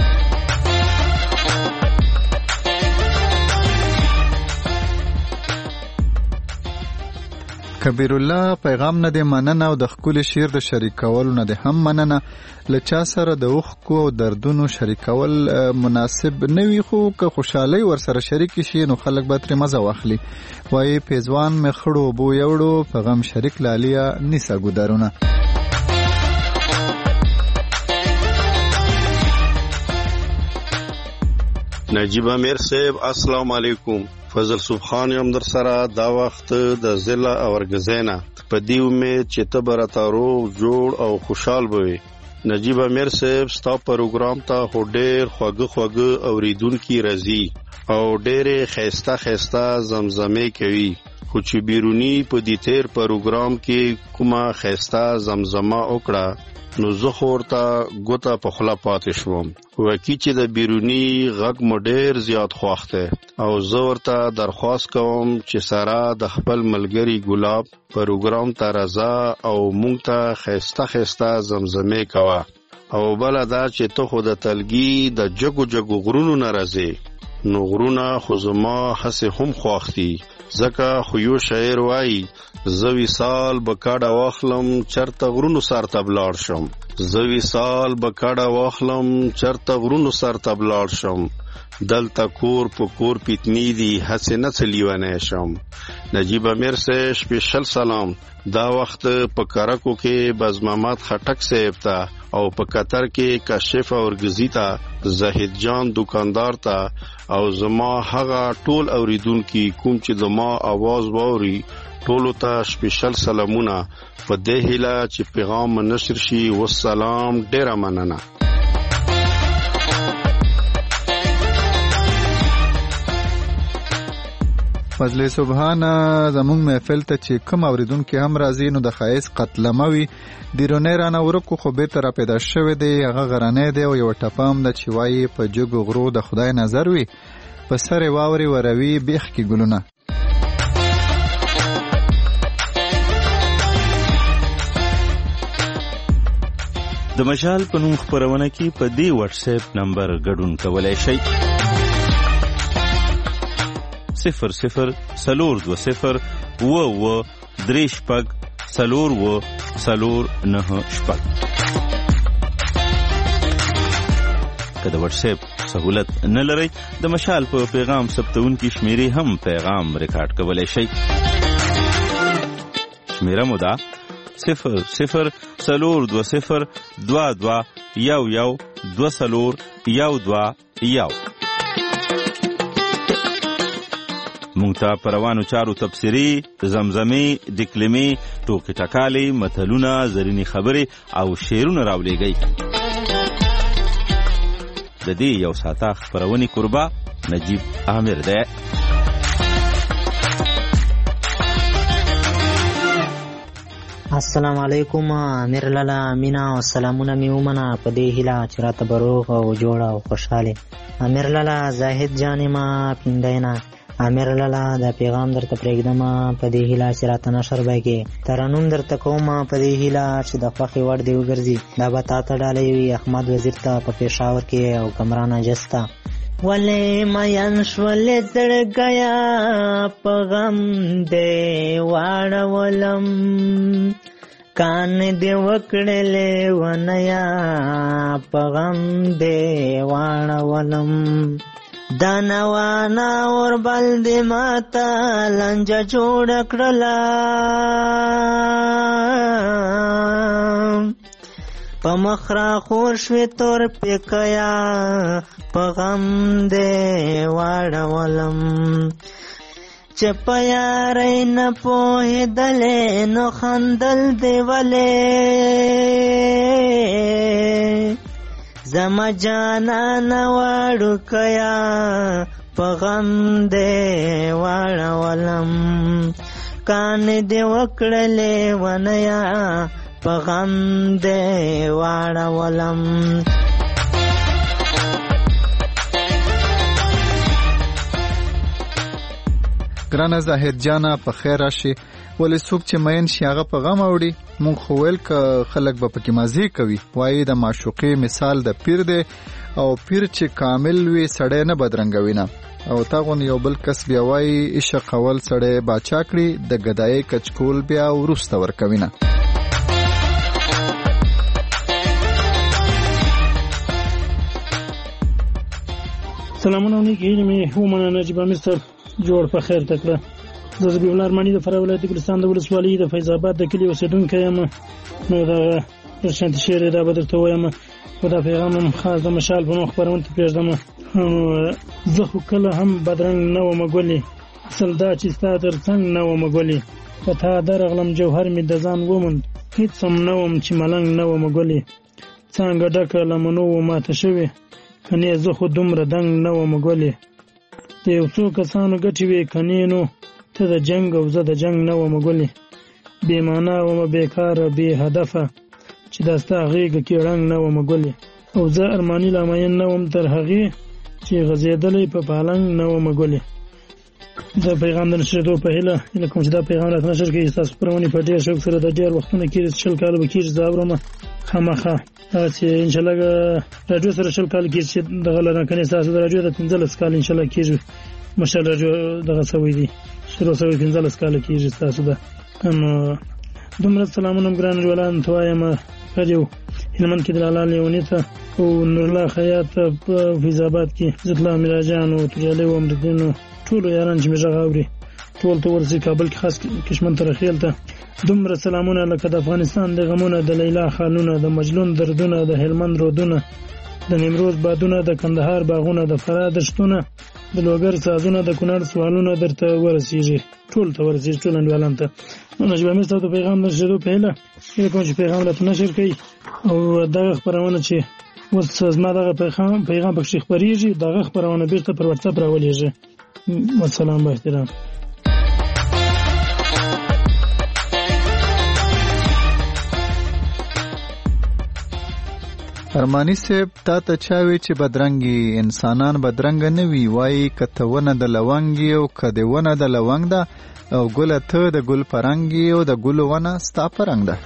کبیر الله پیغام نه دی مننه او د ښکلي شعر د شریکولو نه دی هم مننه. له چا سره د اوښکو او دردونو شریکول مناسب نه وي، خو که خوشحالۍ ورسره شریکې شي نو خلک به ترې مزه واخلي. وایي پیزوان مې خړو اوبو یوړو، په غم شریک لالیا نیسه ګودرونه. نجیب امیر صاحب السلام علیکم. فضل سبحان یم در سره دا وخت د ضلع اورګزینا په دې امید چې ته به راته روغ جوړ او خوشحال به وي. نجیب امیر صاحب ستا پروګرام ته خو ډېر خوږه خوږه اورېدونکي راځي او ډېرې ښایسته ښایسته زمزمې کوي، خو چې بیروني په دې تیر پروګرام کې کومه ښایسته زمزمه وکړه نو زه خو ورته ګوته په خوله پاتې شوم. وکي چې د بیروني غږ مو ډېر زیات خوښ دی او زه ورته درخواست کوم چې سره د خپل ملګري ګلاب پروګرام ته راځه او مونږ ته ښایسته ښایسته زمزمې کوه. او بله دا چې ته خو د تلګي د جګو جګو غرونو نه راځې نو غرونه خو زما هسې هم خوښ دي، ځکه خو یو شاعر وایي زه وصال به کډه واخلم چرته غرونو سر ته بلاړ شم، زه وصال به کډه واخلم چرته غرونو سر ته بلاړ شم، دلته کور په کور پیتنی دي هسې نه څه لیونی شم. نجیب امیر صاحب سپیشل سلام. دا وخت په کرکو کې بز محمد خټک صاحب ته او په قطر کې کاشف اورګزي ته، زاهد جان دکاندار ته او زما هغه ټول اوریدونکي کوم چې زما आवाज واوري ټولو ته سپیشل سلامونه. په دې هیله چې پیغام نشر شي. والسلام. ډیره مننه. فضل سبحان زمونږ محفل ته چې کوم اوریدونکي هم راځي نو د ښایست قتلمه وي. دیرونی رانه ورکو خو بېرته را پیدا شوی دی، هغه غرنی دی او یوه ټپه هم ده چې وایي په جګو غرو د خدای نظر وي، په سر یې واورې وروي بیخ کې ګلونه. د مشال په نوم خپرونه کې په دې واتس اپ نمبر ګډون کولی شئ. صفر صفر سلور دو صفر و و درې شپږ سلور و سلور نه شپږ. که د واتس اپ سهولت نه لرئ د مشال په پیغام ثبتونکي شمیرې هم پیغام ریکارډ کولی شئ. شمیره مو ده صفر صفر سلور دو صفر دوا دوا یو یو دو سلور یو دوا یو. مونږ ته په روانو چارو تبصرې، زمزمې، ډکلمې، ټوکې ټکالې، متلونه، زرینې خبرې او شعرونه راولېږئ. د دې یو ساعته خپرونې کوربه نجیب امیر دی. السلام علیکم. امیر لاله مینا او سلامونه مې ومنه په دې هیله چې راته به روغ او جوړ او خوشحاله. امیر لاله زاهد جان ما پیندای نه امیر لالا دا پیغام درته پرېږدم په دې هیله چې راته نشر به کې ترنم درته کوم په دې هیله چې د خوښې وړ دې وګرځي دا به تا ته ډالۍ وي احمد وزیر ته په پېښور کې او کمران اجس ته ولې مین شولې زړګیا په غم دې واړولم کان دې وکړلې ونیا په غم دې واړولم دانوانا اور بل دې ماته لنجه جوړ کړله په مخ را خور شوې تور پیکیا په غم دې واړولم چې په یارۍ نه پوهېدلې نو خندل دې ولې زما جانانه وړوکیا په غم دې واړولم کان دې وکړلې ونیا په غم دې واړولم ګرانه زاهد جانا په خیر راشي ولې څوک چې مین شي هغه په غم اوړي مونږ خو ویل که خلک به پکې مزې کوي وایي د معشوقې مثال د پیر دی او پیر چې کامل وي سړی نه بدرنګوي نه او تا غون یو بل کس بیا وایي عشق اول سړی باچا کړي د ګدایي کچکول بیا وروسته ورکوي نه سلامونه نیک هیلې مې ومنه نجیب امیر صاحب جوړ په خیر تکړه زه زبیح الله ارماني د فراه ولایت ګلستان د ولسوالۍ د فیض آباد د کلي اوسېدونکی یم نو دغه شانتي شعر یې دا به درته ووایم خو دا پیغام هم خاص د مشال په نوم خپرونې ته پرېږدم زه خو کله هم بدرنګ نه ومه ګلې اصل دا چې ستا تر څنګ نه ومه ګلې په تا درغلم جوهر مې د ځان وموند هېڅ هم نه وم چې ملنګ نه ومه ګلې څانګه ډکه لمنو و ماته شوې کنې زه خو دومره دنګ نه ومه ګلې د یو څو کسانو ګټې وې کنې نو ته د جنگ او زه د جنگ نه ومه ګلې بې معنا ومه بېکاره بې هدفه چې دا ستا غېږه کې ړنګ نه ومه ګلې او زه ارماني لامین نه وم تر هغې چې غځېدلی په پالنګ نه ومه ګلې د پیغام د نشرېدو په هیله هیله کوم چې دا پیغام راته نشر کړي ستاسو خپرونې په ډېر شوق سره د ډېر وختونه کېږي شل کاله به کېږي زه اورم خامخا هغه چې انشاءالله راډیو سره شل کاله کېږي چې دغه لرنه کنې ستاسو د راډیو د پنځلس کاله انشاءالله کېږي مشال راډیو دغه سوی دي شروع سوی پنځلس کاله کېږي ستاسو ده نو دومره سلامونه ګران ژولان ته وایم راډیو هلمند کې د لالا لیوني ته او نورالله خیاط په فیض آباد کې زتلا میراجان او تجالي او امردین ټولو یاران چې مې غږ اوري ټول ته ورسي کابل کې خاص کشمن ترخیل ته دومره سلامونه لکه د افغانستان د غمونه د لیلا خانونه د مجنون دردونه د هلمند رودونه د نیمروز بادونه د کندهار باغونه د فراه دشتونه د لوګر سازونه د کونړ سوالونه درته ورسیږي ټول ته ورسیږي ټول انډیوالان ته نجیب امیر صاحب د پیغام نشریدو په هیله هیله کوم چې پیغام راته نشر کړي او دغه خپرونه چې اوس زما دغه پیغام پیغام پکې خپرېږي دغه خپرونه بیرته پر واتساپ راولېږي والسلام با احترام ارمانی صاحب تا ته چاوي چې بدرنګي انسانان بدرنګ نه وي وایي کته ونه د لونګي او کده ونه د لونګ ده او ګل ته د ګل پرنګي او د ګل ونه ستا پرنګ ده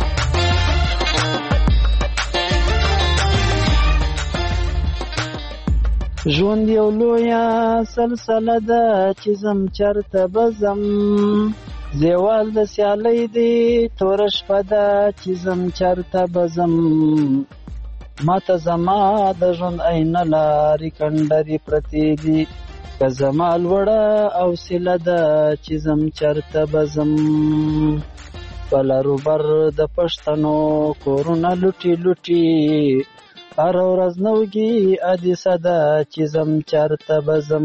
ژوند یو لویه سلسله ده چې زم چرته بزم زیوال د سیالۍ دی توره شپه ده چې زم چرته بزم ماته زما د ژوند عینه لارې کنډرې پرتې دي که زما لوړه حوصله ده چې زم چرته بزم په لروبر د پښتنو کورونه لوټي لوټي هر ورځ نوګي حادثه ده چې زم چرته بزم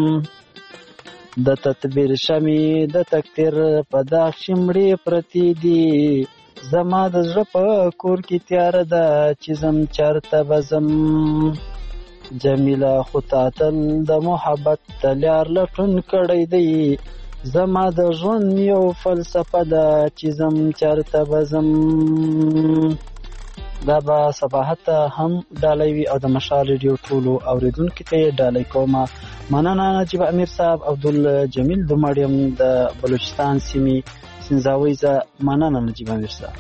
د تدبیر شمې د تقدیر په داغ شمړې پرتې دي زما د زړه په کور کې تیاره ده چې زم چرته بزم جمیله خو تا تل د محبت تلیار لټون کړی دی زما د ژوند یو فلسفه ده چې زم چرته بزم دا به صباحت هم ډالۍ وي او د مشال ریډیو ټولو اوریدونکو ته ډالۍ کوم. مننه نجیب امیر صاحب. عبدالجمیل دومړیم د بلوچستان سیمې سنځاوي زه. مننه نجیب امیر صاحب.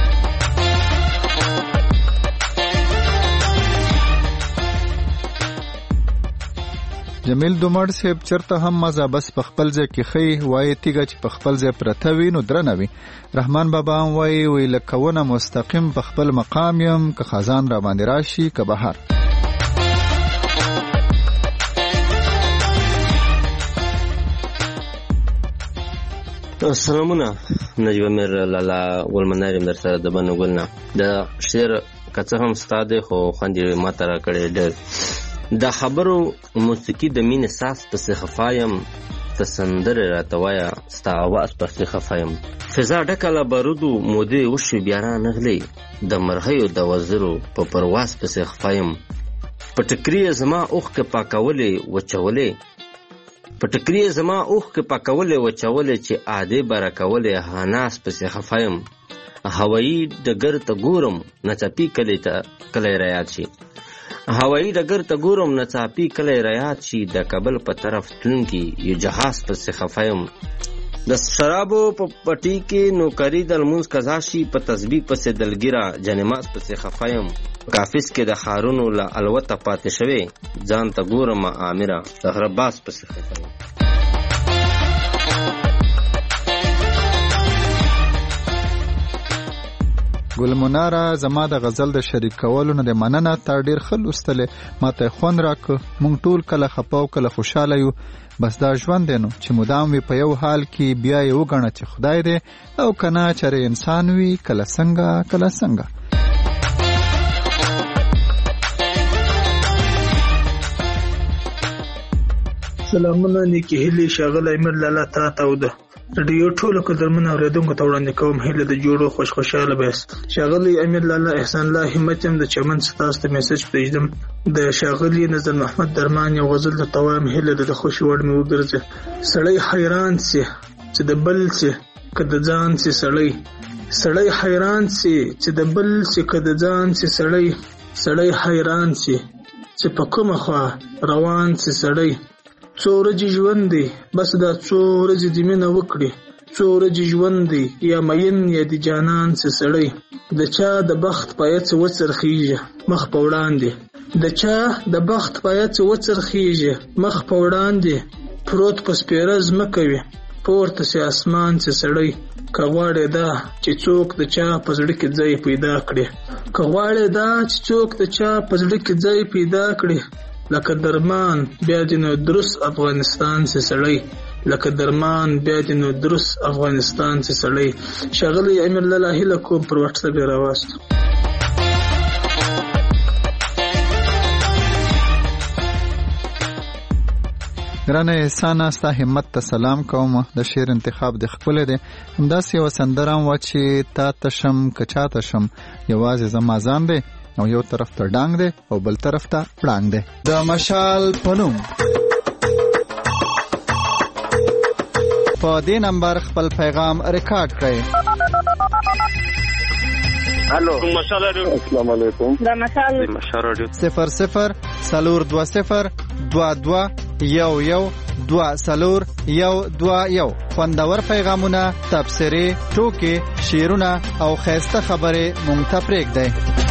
جمیل دومړ صاحب چرته هم مزه بس په خپل ځای کې خی وایي تیګه چې په خپل ځای پرته وي نو درنه وي. رحمان بابا هم وایي وی لکونه مستقیم په خپل مقام یم که خزان را باندې راشي که بهار. سلامونه نجیب امیر لالا ګلمناریم در سره د بنو ګلنا. د شعر کڅه هم ستاد خو خوندې ماته را کړې ډېر. د خبرو موسیقي د مینې ساس پسې خفایم، ته سندرې راته وایه ستا اواز پسې خفایم. فضا ډکه له بارودو مودې وشوې بیا را نغلې، د مرغیو د وزرو په پرواز پسې خفایم. په ټکري یې زما اوښکې پاکولې وچولې، په ټکري یې زما اوښکې پاکولې وچولې چې عادې به راکولې هاناس پسې خفایم. هوایي ډګر ته ګورم نڅاپي کلی ته کلی رایاد شي، هوایي ډګر ته ګورم نڅاپي کلی رایاد شي، د کابل په طرف تلونکي یو جهاز پسې خفایم. د شرابو په پټي کې نوکري د لمونځ قضا شي، په تسبیح پسې دلګیره جنماز پسې خفایم. کافس کې د ښارونو له الوته پاتې شوې، ځان ته ګورم آمره د غره باز پسې خفایم. ګلمناره زما د غزل د شریک کولو نه د مننه، تا ډیر ښه لوستلې، ماته خوند راکړ. مونږ ټول کله خپه او کله خوشاله یو، بس دا ژوند دی نو چې مدام وي په یو حال کې، بیا یې وګڼه چې خدای دی او کنه چېرې انسان وي کله څنګه کله څنګه. سلامونه نیکې هیلې ښاغلی امیر لالا تا ته او د رادیو ټولو قدرمنو اورېدونکو ته وړاندې کوم هیله د جوړو خوش خوشحاله بیاست. ښاغلی امیر لالا احسان الله همت یم د چمن ستاسو ته میسج پرېږدم. د ښاغلي نظر محمد درمان یو غزل درته وایم، هیله ده د خوښې وړ مې وګرځي. سړی حیران سي چې د بل سي که د ځان سي سړی، سړی حیران سي چې د بل سي که د ځان سي سړی، سړی حیران سي چې په کومه خوا روان سي سړی. څو ورځې ژوند دی بس دا څو ورځې دې مینه وکړي، څو ورځې ژوند دی یا مین یا د جانان سي سړی. د چا د بخت پایه څه وڅرخیږي مخ په وړاندې، د چا د بخت پایه څه وڅرخیږي مخ په وړاندې، پروت په سپېره ځمکه وي پورته سي اسمان سي سړی. که غواړې دا چې څوک د چا په زړه کې ځای پیدا کړي، که غواړې دا چې څوک د چا په زړه کې ځای پیدا کړي، لکه درمان بیا دې نو درست افغانستان سي سړی، لکه درمان بیا دې نو درست افغانستان سي سړی. ښاغلی امیر لالا هیله کوم پر واټساپ یې راواستو. ګرانه احسانه ستا همت ته سلام کوم. د شعر انتخاب د ښکلی دی، همداسې یوه سندره هم وه چې تا ته شم که چا ته شم، یوازې زما ځان دی او یو طرف ته ډانګ دی او بل طرف ته پړانګ دی. د مشال پنوم په دې نمبر خپل پیغام ریکارډ کړئ. الو مشال رادیو، السلام علیکم. دا مشال مشال رادیو صفر صفر سلور دو صفر دو دو یو یو دو سلور یو دو یو. خوندور پیغامونه، تبصرې، ټوکې، شعرونه او ښایسته خبرې مونږ ته پرېږدئ.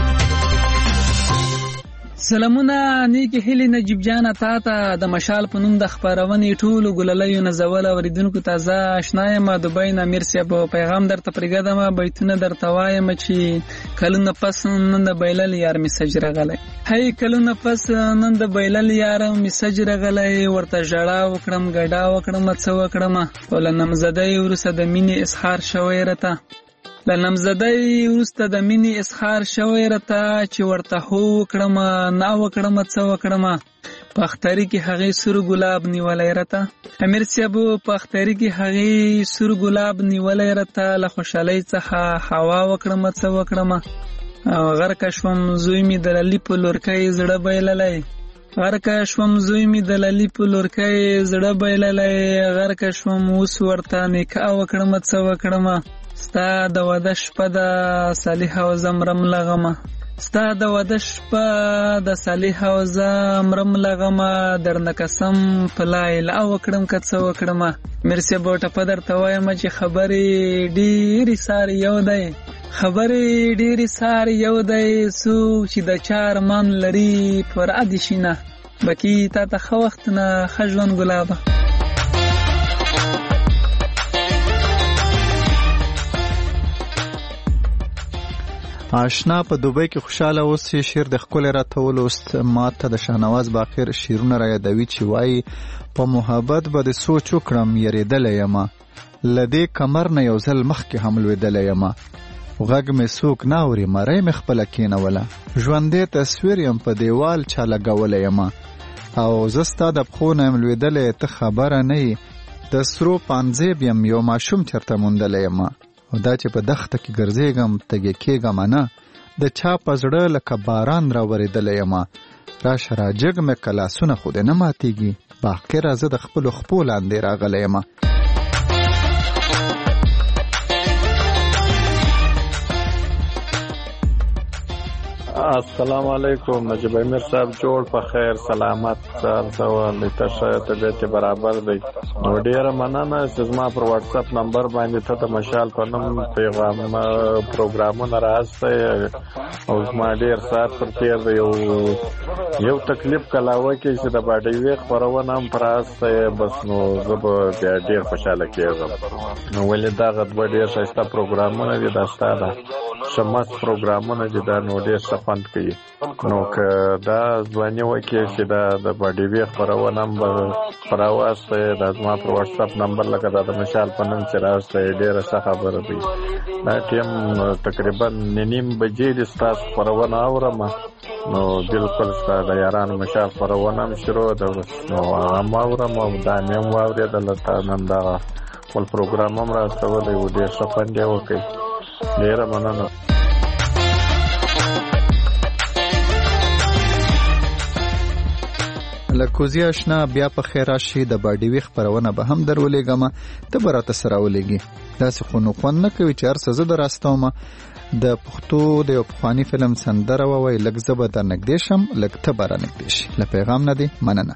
سلامونه نیکې هیلې نجیب جانه تا ته د مشال په نوم د خپرونې ټولو ګللیو نازول اورېدونکو ته زه اشنا یم. دبۍ نه امیر صاحب پیغام درته پرېږدم، بیتونه درته وایم چې کلونه پس نن د بایلل یار میسج راغلی، هی کلونه پس نن د بایلل یار میسج راغلی، ورته ژړا وکړم ګډا وکړم څه وکړم، خو له نمزدۍ وروسته د مینې اظهار شوی راته، له نمزدۍ وروسته د مینې اظهار شوی راته، چې ورته هو وکړم نه وکړم څه وکړم، په اختري کې هغې سور ګلاب نیولی راته. امیر صاحب په اختري کې هغې سور ګلاب نیولی راته، له خوشحالۍ څخه هوا وکړم څه وکړم، غرقه شوم زوی مې د للي په لورکۍ زړه بایللی، غرقه شوم زوی مې د للي په لورکۍ زړه بایللی، غرقه شوم اوس ورته نکاح وکړم څه وکړم، ستا د واده شپه ده صالحه او زمرم لغمه، ستا د واده شپه د صالح او زه مرم لغمه درنه قسم په لا اله وکړم که څه وکړمه. مرسي به ټپه درته وایم چې خبرې ډېرې سارې یو دی خبرې ډېرې سارې یو دی څوک چې د چا ارمان لري پر عادي شي نه. بکي تا ته ښه وخت نه ښه ژوند ګلابه. آشنا په دوبۍ کې خوشاله اوسې شعر د ښکلې راته ولوست. ما ته د شاهنواز باقر شعرونه را یادوي چې وایي په محبت به د سوچ وکړم یریدلی یمه له دې کمر نه یو ځل مخکې هم لوېدلی یمه غږ مې څوک نه اوري مرۍ مې خپله کېنوله ژوندی تصویر یم په دیوال چا لګولی یمه او زه ستا د پښو نه یم لوېدلی ته خبره نه یې د سرو پانځیب یم یو ماشوم چېرته موندلی یمه او دا چې په دښته کې ګرځېږم تږې کېږم نه د چا په زړه لکه باران راورېدلی یمه راشه راجګ مې که لاسونه خو دې نه ماتېږي باقره زه د خپلو خپو لاندې راغلی یمه. السلام علیکم نجیب امیر صاحب جوړ په خیر سلامت سوال تشه طبیعت برابر دی نو ډیره مننه چې زما پر واتس اپ نمبر باندې ته د مشال په نوم پیغام پروګرامونه راځي او زما ډیر سات پر تیر دی یو یو تکلیف کلاوه کې چې د باډي وی خبرونه هم پراسته بس نو زه به ډیر خوشاله کېږم نو ولې دا غد ډیر ښایسته پروګرامونه دي دا ستاره شمس پروګرامونه دي دا نو ډیر سپند کوي نو که دا ځواني وکړي چې دا د باډي وی خبرونه هم خبراواسته دا زما پر واتس اپ نمبر لکه دا د مشال په نوم چې راځي ډیره ښه خبره دی دا ټیم تقریبا نیم بجې د ستاسو خبرونه اورم نو بالکل ستاسو د یارانو مشال خبرونه هم شروع ده نو هم اورم او دا مې هم واورېدل تا نن دا خپل پروګرام هم راستولی و ډېر ښه خوند یې وکړي ډېره مننه. لکوزی آشنا بیا په خیر راشي د باډي وی خبرونه به هم درولېږم ته به راته سره ولېږي داسې خو نو خوند نه کوي چې هر څه زه دراستومه د پښتو د یو پخواني فلم سندره ووایي لږ زه به در نږدې شم لږ ته به را نږدې شي له پیغام نه دی مننه.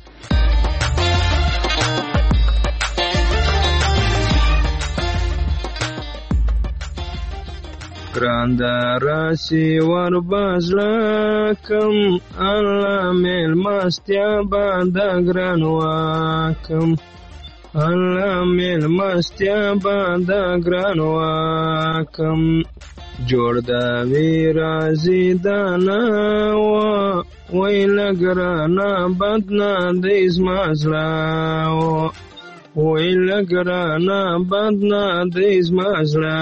ګران د راسي ور بازلکم الله مېلمستیا باندې ګران واکم الله مېلمستیا باندې ګران واکم جوړ د وی رازي دانا وا ویل ګران بدنا د ازمازلا ویل ګران بدنا د ازمازلا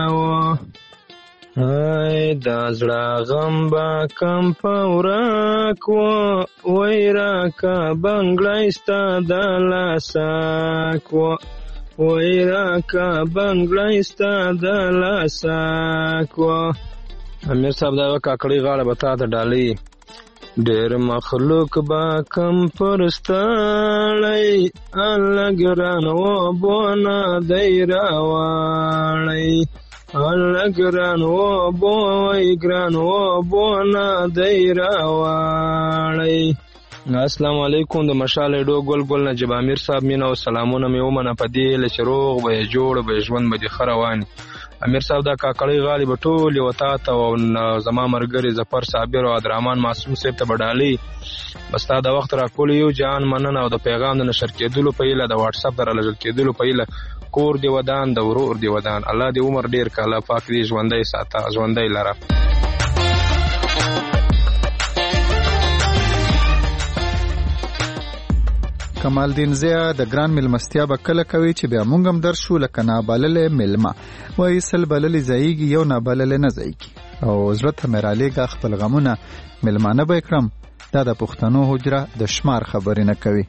ای دا زړه غم با کم پوراک و ویراکا بنگلایستا دا لاساک و ویراکا بنگلایستا دا لاساک و. امیر صاحب دا کاکړی غاړه به تا ته ډالۍ ډېر مخلوق با کم پرستاړی الله ګران و بونه دی راواړی الله ګران و بوی ګران و بونه دی راواړی. السلام علیکم د مشال ډو ګل ګل نجیب امیر صاحب مینه او سلامونه مې ومنه په دې له چې روغ به جوړ به ژوند به دې ښه روان امیر صاحب دا کاکړی غالي به ټول یو تا ته او زما ملګري ظفر صابر او عبدالرحمن معصوم صاحب ته به ډالۍ بس تا د وخت راکولی یو جان مننه او د پیغام د نشر کېدلو په هیله د واټس اپ د رالیږل کېدلو په هیله کور دی ودان د ورور دی ودان الله دې عمر ډیر کاله پاک دې ژوندی ساته ژوندی لره. کمال دین زیا د ګران ملمستیا به کله کوي چې بیا مونږ هم در شو لکه نابللې ملما وایي سل بللې ځایږي یو نابللې نه ځایږي او زړه ته مې رالیږه خپل غمونه ملمانه به یې کړم دا د پښتنو حجره د شمار خبرې نه کوي.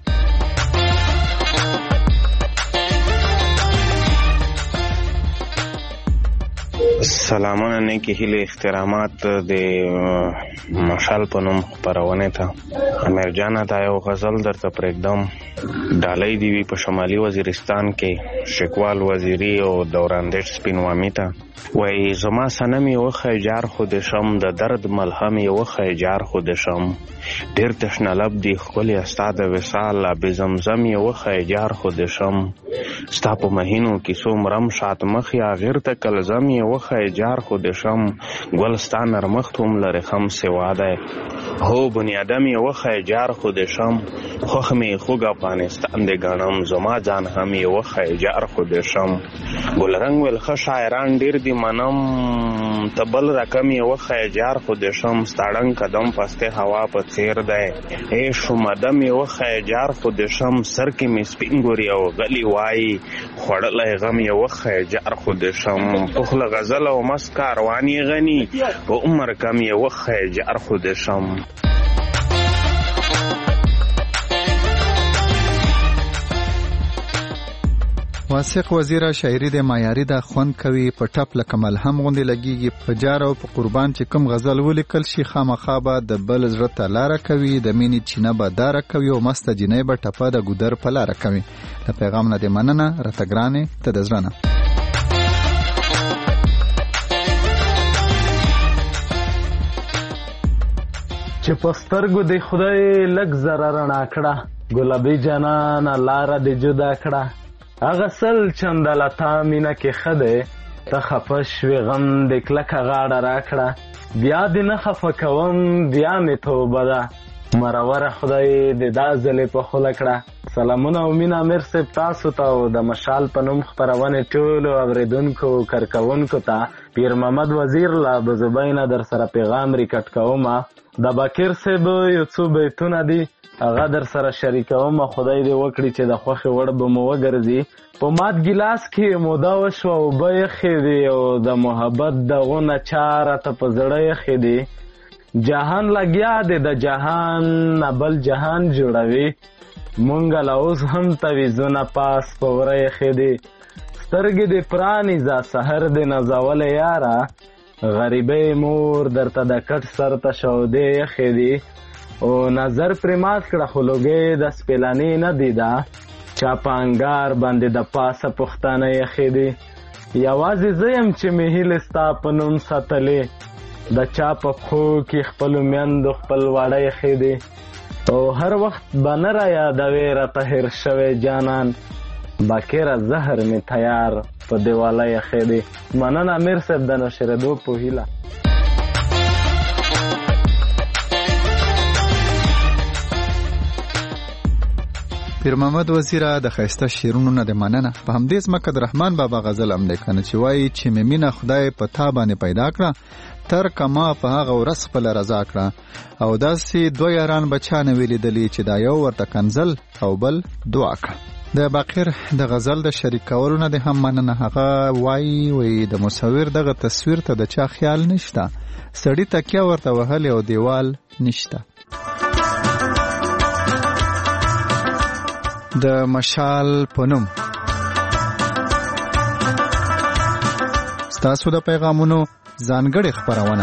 سلامونه نیکی هیله احترامات د مشال په نوم خپرونه ته امیر جان دا یو غزل درته پرېږدم ډالۍ دی وی په شمالي وزیرستان کې شکوال وزیری او دوران دیش سپینوامی ته وای زما سنم یې وخی جار خو د شم د درد ملهم یې وخی جار خو د شم ډېر تشنه لب دی ښکلې ستا د وصال به زمزم یې وخی جار خو د شم ستا په مهینو کې څو مرم شات مخ یا غیر ته کلزم یې وخی جار خو د شم ګل ستا نرمښت هم لرې خم سوا دی هو بنیادم یې وخی جار خو د شم خوښ مې خوږ افغانستان د ګڼم زما ځان هم یې وخی جار خو د شم ګلرنګ ویل ښه شاعران ډېر دي منم ته بل رقم یې وخی جار خو د شم ستا ړنګ قدم پستی هوا په څیر دی ای شومدم یې وخی جار خو د شم سر کې مې سپین ګوري او غلی وایي خوړلی غم یې وخی جار خو د شم پخله غزل او مست کاروان یې غني په عمر کم یې وخی جار خو د شم. واسق وزیره شاعري د معیاري د خوند کوي په ټپ لکه ملهم غوندې لګیږي په جار او په قربان چې کوم غزل ولیکل شي خامخا به د بل زړه ته لاره کوي د مینې چینه به داره کوي او مسته جینۍ به ټپه د ګودر په لاره کوي. له پیغام نه دې مننه راته ګرانې ته د زړه نه. چې په سترګو د خدای لږ زره رڼا کړه ګلابي جانانه لاره دې جدا کړه هغه سل چنده لتا مینه کې ښه دی ته خفه شوې غم دې کلکه غاړه راکړه بیا دې نه خفه کوم بیا مې توبه ده مروره خدای دې دا ځلې په خوله کړه. سلامونه او مینه امیر صاحب تاسو ته او د مشال په نوم خپرونې ټولو اورېدونکو کارکوونکو ته پیر محمد وزیر له ابوزبینه در سره پیغام ریکارډ کومه د بکیر صاحب یو څو بیتونه دي هغه در سره شریکوم خدای دې وکړي چې د خوښې وړ به مو وګرځي په مات ګیلاس کې موده وشوه اوبه یخې دي او د محبت دغونه چاره ته په زړه یخې دي جهان لګیا دی د جهان نه بل جهان جوړوي مونږ له اوس هم تویزونه پاس په وره یخې دي سترګې دې پرانیزه سحر دې نازولی یاره غریبۍ مور درته د کټ سر ته شودې یخې دي او نظر پر مات کړه خو لوګې د سپیلانې نه دی دا چا په انګار باندې د پاسه پښتانه یخې دي یوازې زه یم چې مې هیلې ستا په نوم ساتلې د چا په پښو کې خپلو میندو خپل واړه یخې دي او هر وخت به نه را یادوې راته هېر شوی جانان باکره زهر مې تیار په دیواله یخې دي. مننه امیر صاحب د نشرېدو په هیله. پیر محمد وزیره د ښایسته شعرونو نه د مننه. په همدې ځمکه د رحمان بابا غزل هم دی کنه چې وایي چې مې مینه خدای په تا باندې پیدا کړه تر کما په هغه ورځ خپله رضا کړه او داسې دوه یاران به چا نه وي لیدلي چې دا یو ورته کنزل او بل دعا کړه. د باقر د غزل د شریکولو نه د هم مننه. هغه وایي وایي د مصور دغه تصویر ته د چا خیال نشته سړي تکیه ورته وهلې او دیوال نشته. د مشال پنوم ستاسو د پیغامونو ځانګړې خپرونه.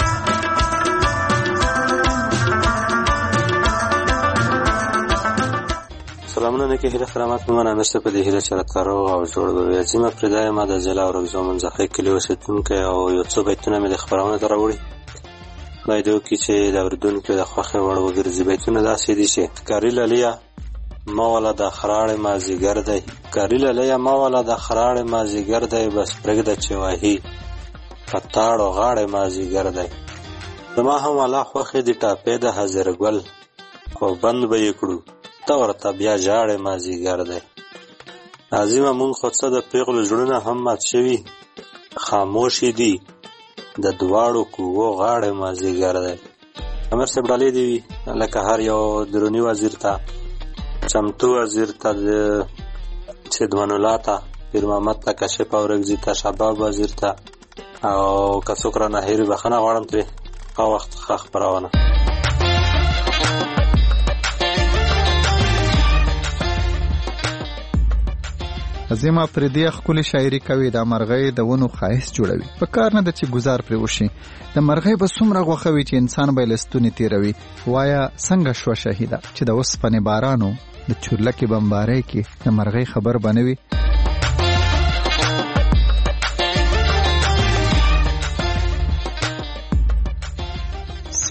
سلامونه نیکی هیله خرامات ممان امرسته په دې هیله چرته روغ او جوړ به وي. عظیمه پردای ما د ضلع اورګزو منځخې کلي اوسېدونکی او یو څو بیتونه مې د خپرونه ته راوړي بایدو کې چې د اورېدونکو د خوښې وړ وګرځي. بیتونه داسې دي چې کاري للیه ما والا د خراړې مازیګر دی کاري للیه ما والا د خراړې مازیګر دی بس پرېږده چې وهي په تاړو غاړې مازیګر دی زما هم والا خوښې دي ټاپې د حاضر ګل خو بند به یې کړو ته ورته بیا ژاړې مازیګر دی. عظیمه مونږ خو څه د پیغلو زړونه هم مات شوي خاموشي دي د دواړو کوو غاړې مازیګر دی. امیر صاحب ډالۍ دي وي لکه هر یو دروني وزیر ته چمتو وزیر ته سیدمن الله ته پیر محمد ته کشف اورګزي ته شباب وزیر ته او که څوک رانه هېر وي بخښنه غواړم ترې ښه وخت ښه خپرونه. عظیمه پردیه ښکلې شاعري کوي د مرغۍ د ونو ښایست جوړوي په کار نه ده چې ګزار پرې وشي د مرغۍ به څومره غوښه وي چې انسان به یې له ستونې تېروي. وایه څنګه شوه شهیده چې د اوسپنې بارانو د چورلکې بمبارۍ کې د مرغۍ خبر به نه وي.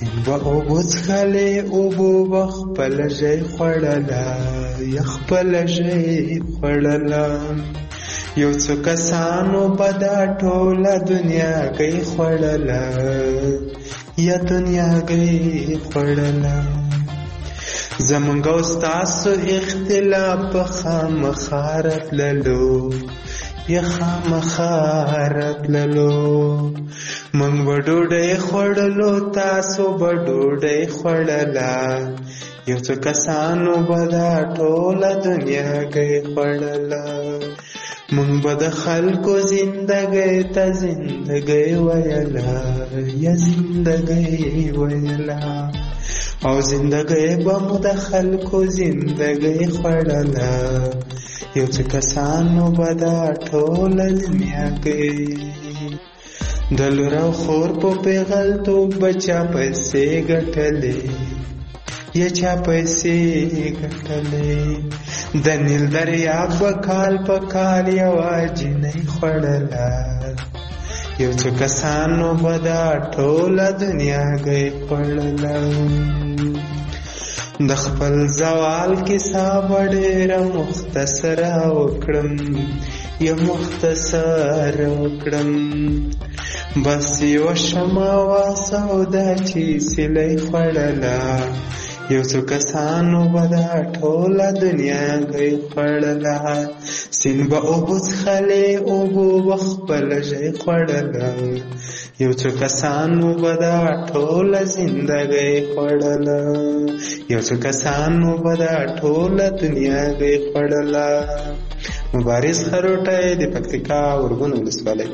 سیند به اوبو څښلې اوبو به خپله ژۍ خوړله یا خپله ژۍ خوړله یو څو کسانو به دا ټوله دنیاګۍ خوړله یا دنیاګۍ خوړله زمونږ او ستاسو اختلاف به خامخا راتللو یا خامخا راتللو مونږ به ډوډۍ خوړلو تاسو به ډوډۍ خوړله یو څو کسانو به دا ټوله دنیاګۍ خوړله مونږ به د خلکو زندګۍ ته زندګۍ ویله یا زندګۍ ویله او زندګۍ به مو د خلکو زندګۍ خوړله یو څو کسانو به دا ټوله دنیاګۍ د لور او خور په پیغلتوب به چا پیسې ګټلې یا چا پیسې ګټلې د نیل دریاب به کال په کال یوه جنۍ خوړله یو څو کسانو به دا ټوله دنیاګۍ خوړله د خپل زوال کیسه به ډېره مختصره وکړم یا مختصره وکړم بس یوه شمه وه سودا چې سیلۍ خوړله یو څو کسانو به دا ټوله دنیاګۍ خوړله سیند به اوبو څښلې اوبو به خپله ژۍ خوړله یو څو کسانو به دا ټوله زندګۍ خوړله یو څو کسانو به دا ټوله دنیاګۍ خوړله مبارز خروټی د پکتیکا ورغون ولسوالۍ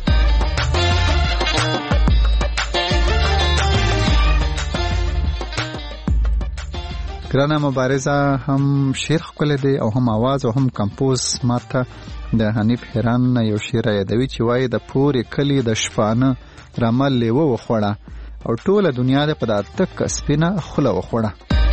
ګرانه مبارزه هم شعر ښکلی دی او هم آواز او هم کمپوز ماته د حنیف حیران نه یو شعر یادوي چې وایي د پورې کلي د شپانه رمه لیوه وخوړه او ټوله دنیا د په دا تک سپینه خوله وخوړه.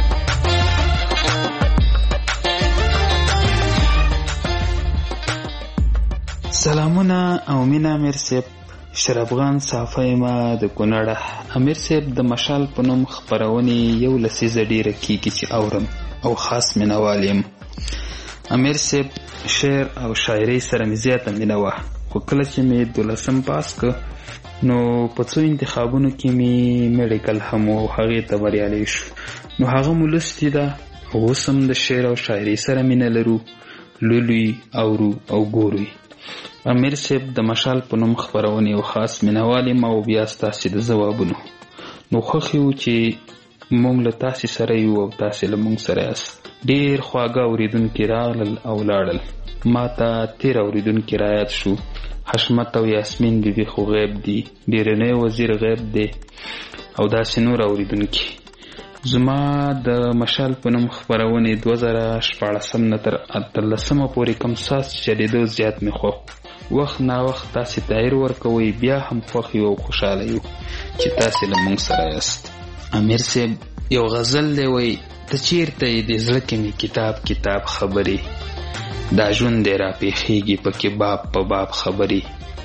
سلامونه او مینا امیر صاحب شرافغان صافی ما د کونړه. امیر صاحب د مشال په نوم خپرونې یو لسیزه ډیره کیږي چې اورم او خاص مینوال یم. امیر صاحب شعر او شاعري سره مې زیاته مینه وه، خو کله چې مې دولسم پاس که نو په څو انتخابونو کې مې میډیکل هم و هغې ته بریالی شو. نو هغه مو لوستې ده او اوس هم د شعر او شاعري سره مینه لرو، لولوي اورو او ګورو. امیر صاحب د مشال په نوم خپرونې یو خاص مینوال یم او بیا ستاسې د ځوابونو. نو خوښ یو چې موږ له تاسې سره یو او تاسې له موږ سره یاست. ډېر خواږه اورېدونکي راغلل او لاړل. ما ته تېر اورېدونکي رایاد شو، حشمت او یاسمین بیبي خو غیب دي، ډېرنی وزیر غیب دی او داسې نور اورېدونکي. زما د مشال په نوم خپرونې دوه زره شپاړسم نه تر اتلسمه پورې کوم ساس چلېدو زیات مې خوښ. وخت ناوخت تاسې تغیر ورکوئ، بیا هم خوښ یو او خوشحاله یو چې تاسې له موږ سره یاست. امیر صاحب یو غزل دی وایي ته چیرته یې د زړه کې مې کتاب کتاب خبرې، دا ژوند دی راپېښېږي پکې باب په باب خبرې.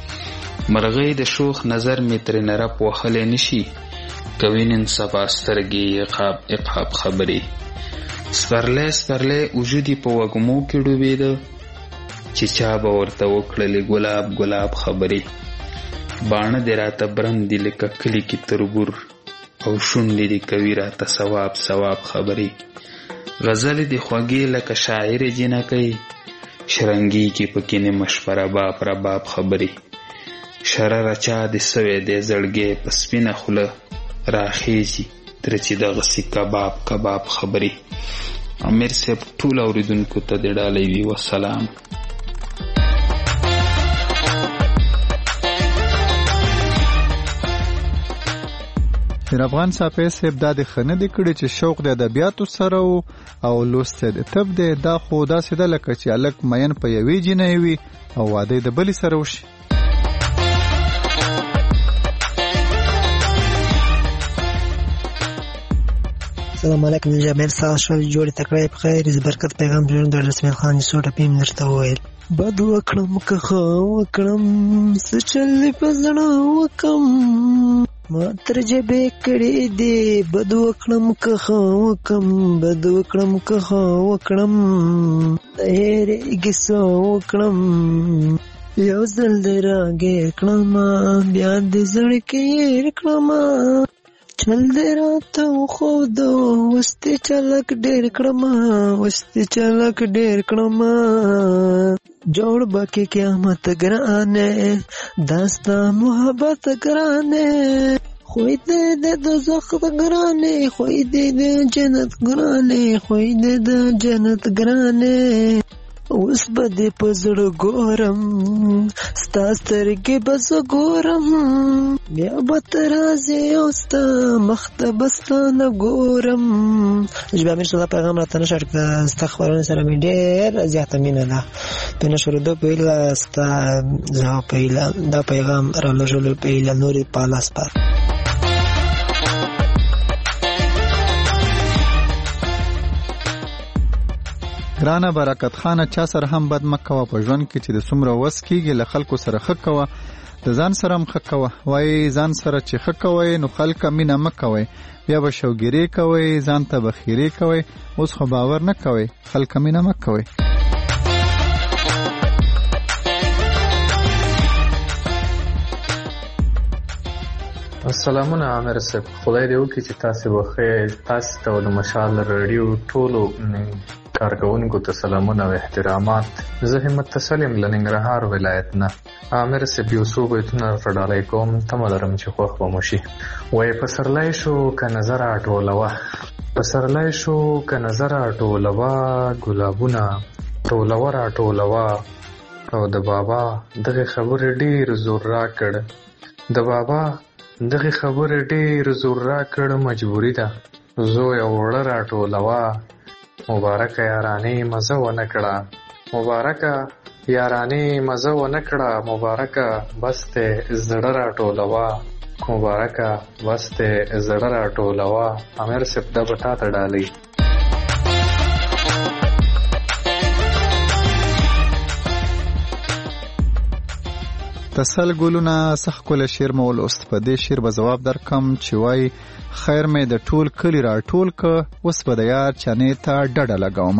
مرغۍ د شوخ نظر مې ترې نه رپ وهلی نشي، کوي نن سبا سترګې عقاب عقاب خبرې. سپرلی سپرلی وجود یې په وږمو کې ډوبېده چې چا به ورته وکړلې ګلاب ګلاب خبرې. باڼه دې راته برند دي لکه کلي کې تربور او شونډې دې کوي راته ثواب ثواب خبرې. غزلې دې خوږې لکه شاعرې جنکۍ، شرنګېږي پکې نیمه شپه رباب رباب خبرې. شرره چا دې سوی دی زړګی په سپینه خوله راخیږي تر چې دغسې کباب کباب خبرې. امیر صاحب ټول اورېدونکو ته دې ډالۍ وي. وسلام. شیر افغان صافی صاحب دا د ښه نه دی کړی چې شوق د ادبیاتو سره و او لوست د طب دی. دا خو داسې ده لکه چې هلک مین په یوې جینۍ وي او واده د بلې سره وشي. السلام علیکم جامعه سال شول جوړ تکړه په خیر ز برکت پیغام جوړ د رسمي خان سوټ پیم نرته ویل بد وکړم که خو وکړم څه چل په زړه وکم ما تر جبې کړې دې بد وکړم که ښه وکړم بد وکړم که ښه وکړم د هېرېږي څه وکړم یو ځل دې راګیر کړم بیا دې زړه کې هېر کړم چل دې راته وښودو اوس دې چلک ډېر کړم اوس دې چلک ډېر کړم جوړ به کې قیامت ګرانې دا ستا محبت ګرانې خوی دې د دوزخ ګرانې خوی دې د جنت ګرانې خوی دې د جنت ګرانې اوس به دې په زړه ګورم ستا سترګې به زه ګورم بیا به ته راځې او ستا مخ ته به ستا نه ګورم ژبه امیر صدا پیغام راته نشر کړه ستا خپرونې سره مې ډېر زیاته مینه ده په نشرېدو په هیله ستا ځواب په هیله دا پیغام رالېږلو په هیله نورې په الله سپار ګرانه برکت خانه چا سره هم بد مه کوه په ژوند کې چې د څومره وس کېږي له خلکو سره ښه کوه د ځان سره هم ښه کوه وایي ځان سره چې ښه کوئ نو خلکه مینه مه کوئ بیا به شوګیرې کوئ ځان ته به خیرې کوئ اوس خو باور نه کوئ خلکه مینه مه کوئ السلامونه عامر صاحب خدای دې وکړي چې تاسو بخیر تاسو ته د مشال رادیو ټولو کارکونکو ته سلامونه او احترامات زه همت تسلیم لننګرهار ولایت نه عامر صاحب یو څو بیتونه راډالای کوم تمه لرم چې خوښ به مو شي وایي پسرلی شو که نظر راټولوه پسرلی شو که نظر راټولوه ګلابونه ټولوه راټولوه او د بابا دغه خبرې ډېر زور راکړ د بابا دغه خبرې ډېر زور راکړ مجبوري ده زوی وړه راټولوه مبارکه یارانې مزه ونه کړه مبارکه یارانې مزه ونه کړه مبارکه بس ته زړه راټولوه مبارکه بس ته زړه راټولوه امیر صاحب دا به تا ته ډالۍ تسل ګلونه سخ کله شعر مو ولوست په دې شعر به جواب درکم چې وای خیر مې د ټول کلی را ټول ک اوس به د یار چانې ته ډډه لګوم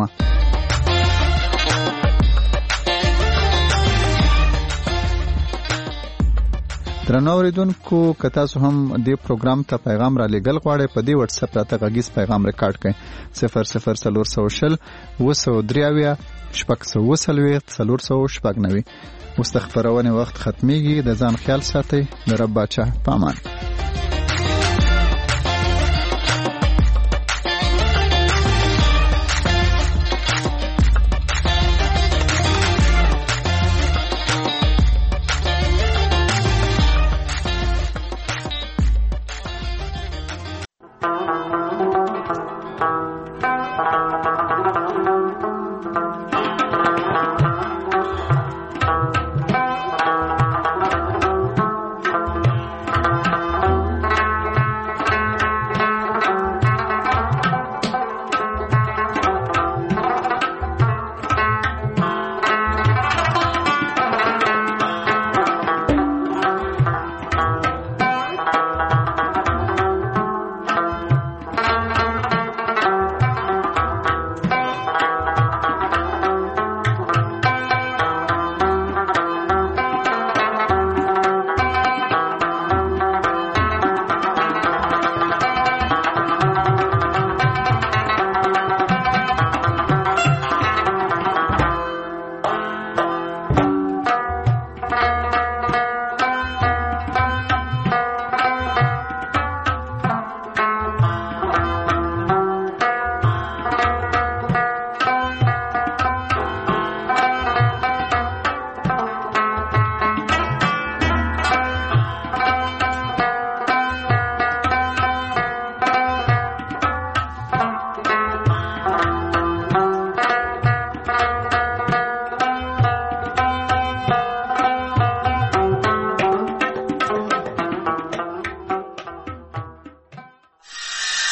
درنو اوریدونکو که تاسو هم دې پروګرام ته پیغام را لېږل غواړئ په دې واتس اپ راته غږیز پیغام ریکارډ کړئ صفر صفر څلور سوه شل اوه سوه درې اویا شپږ سوه اووه څلوېښت څلور سوه شپږ نوي اوس د خپرونې وخت ختمیږي د ځان خیال ساتئ د رب باچا په امان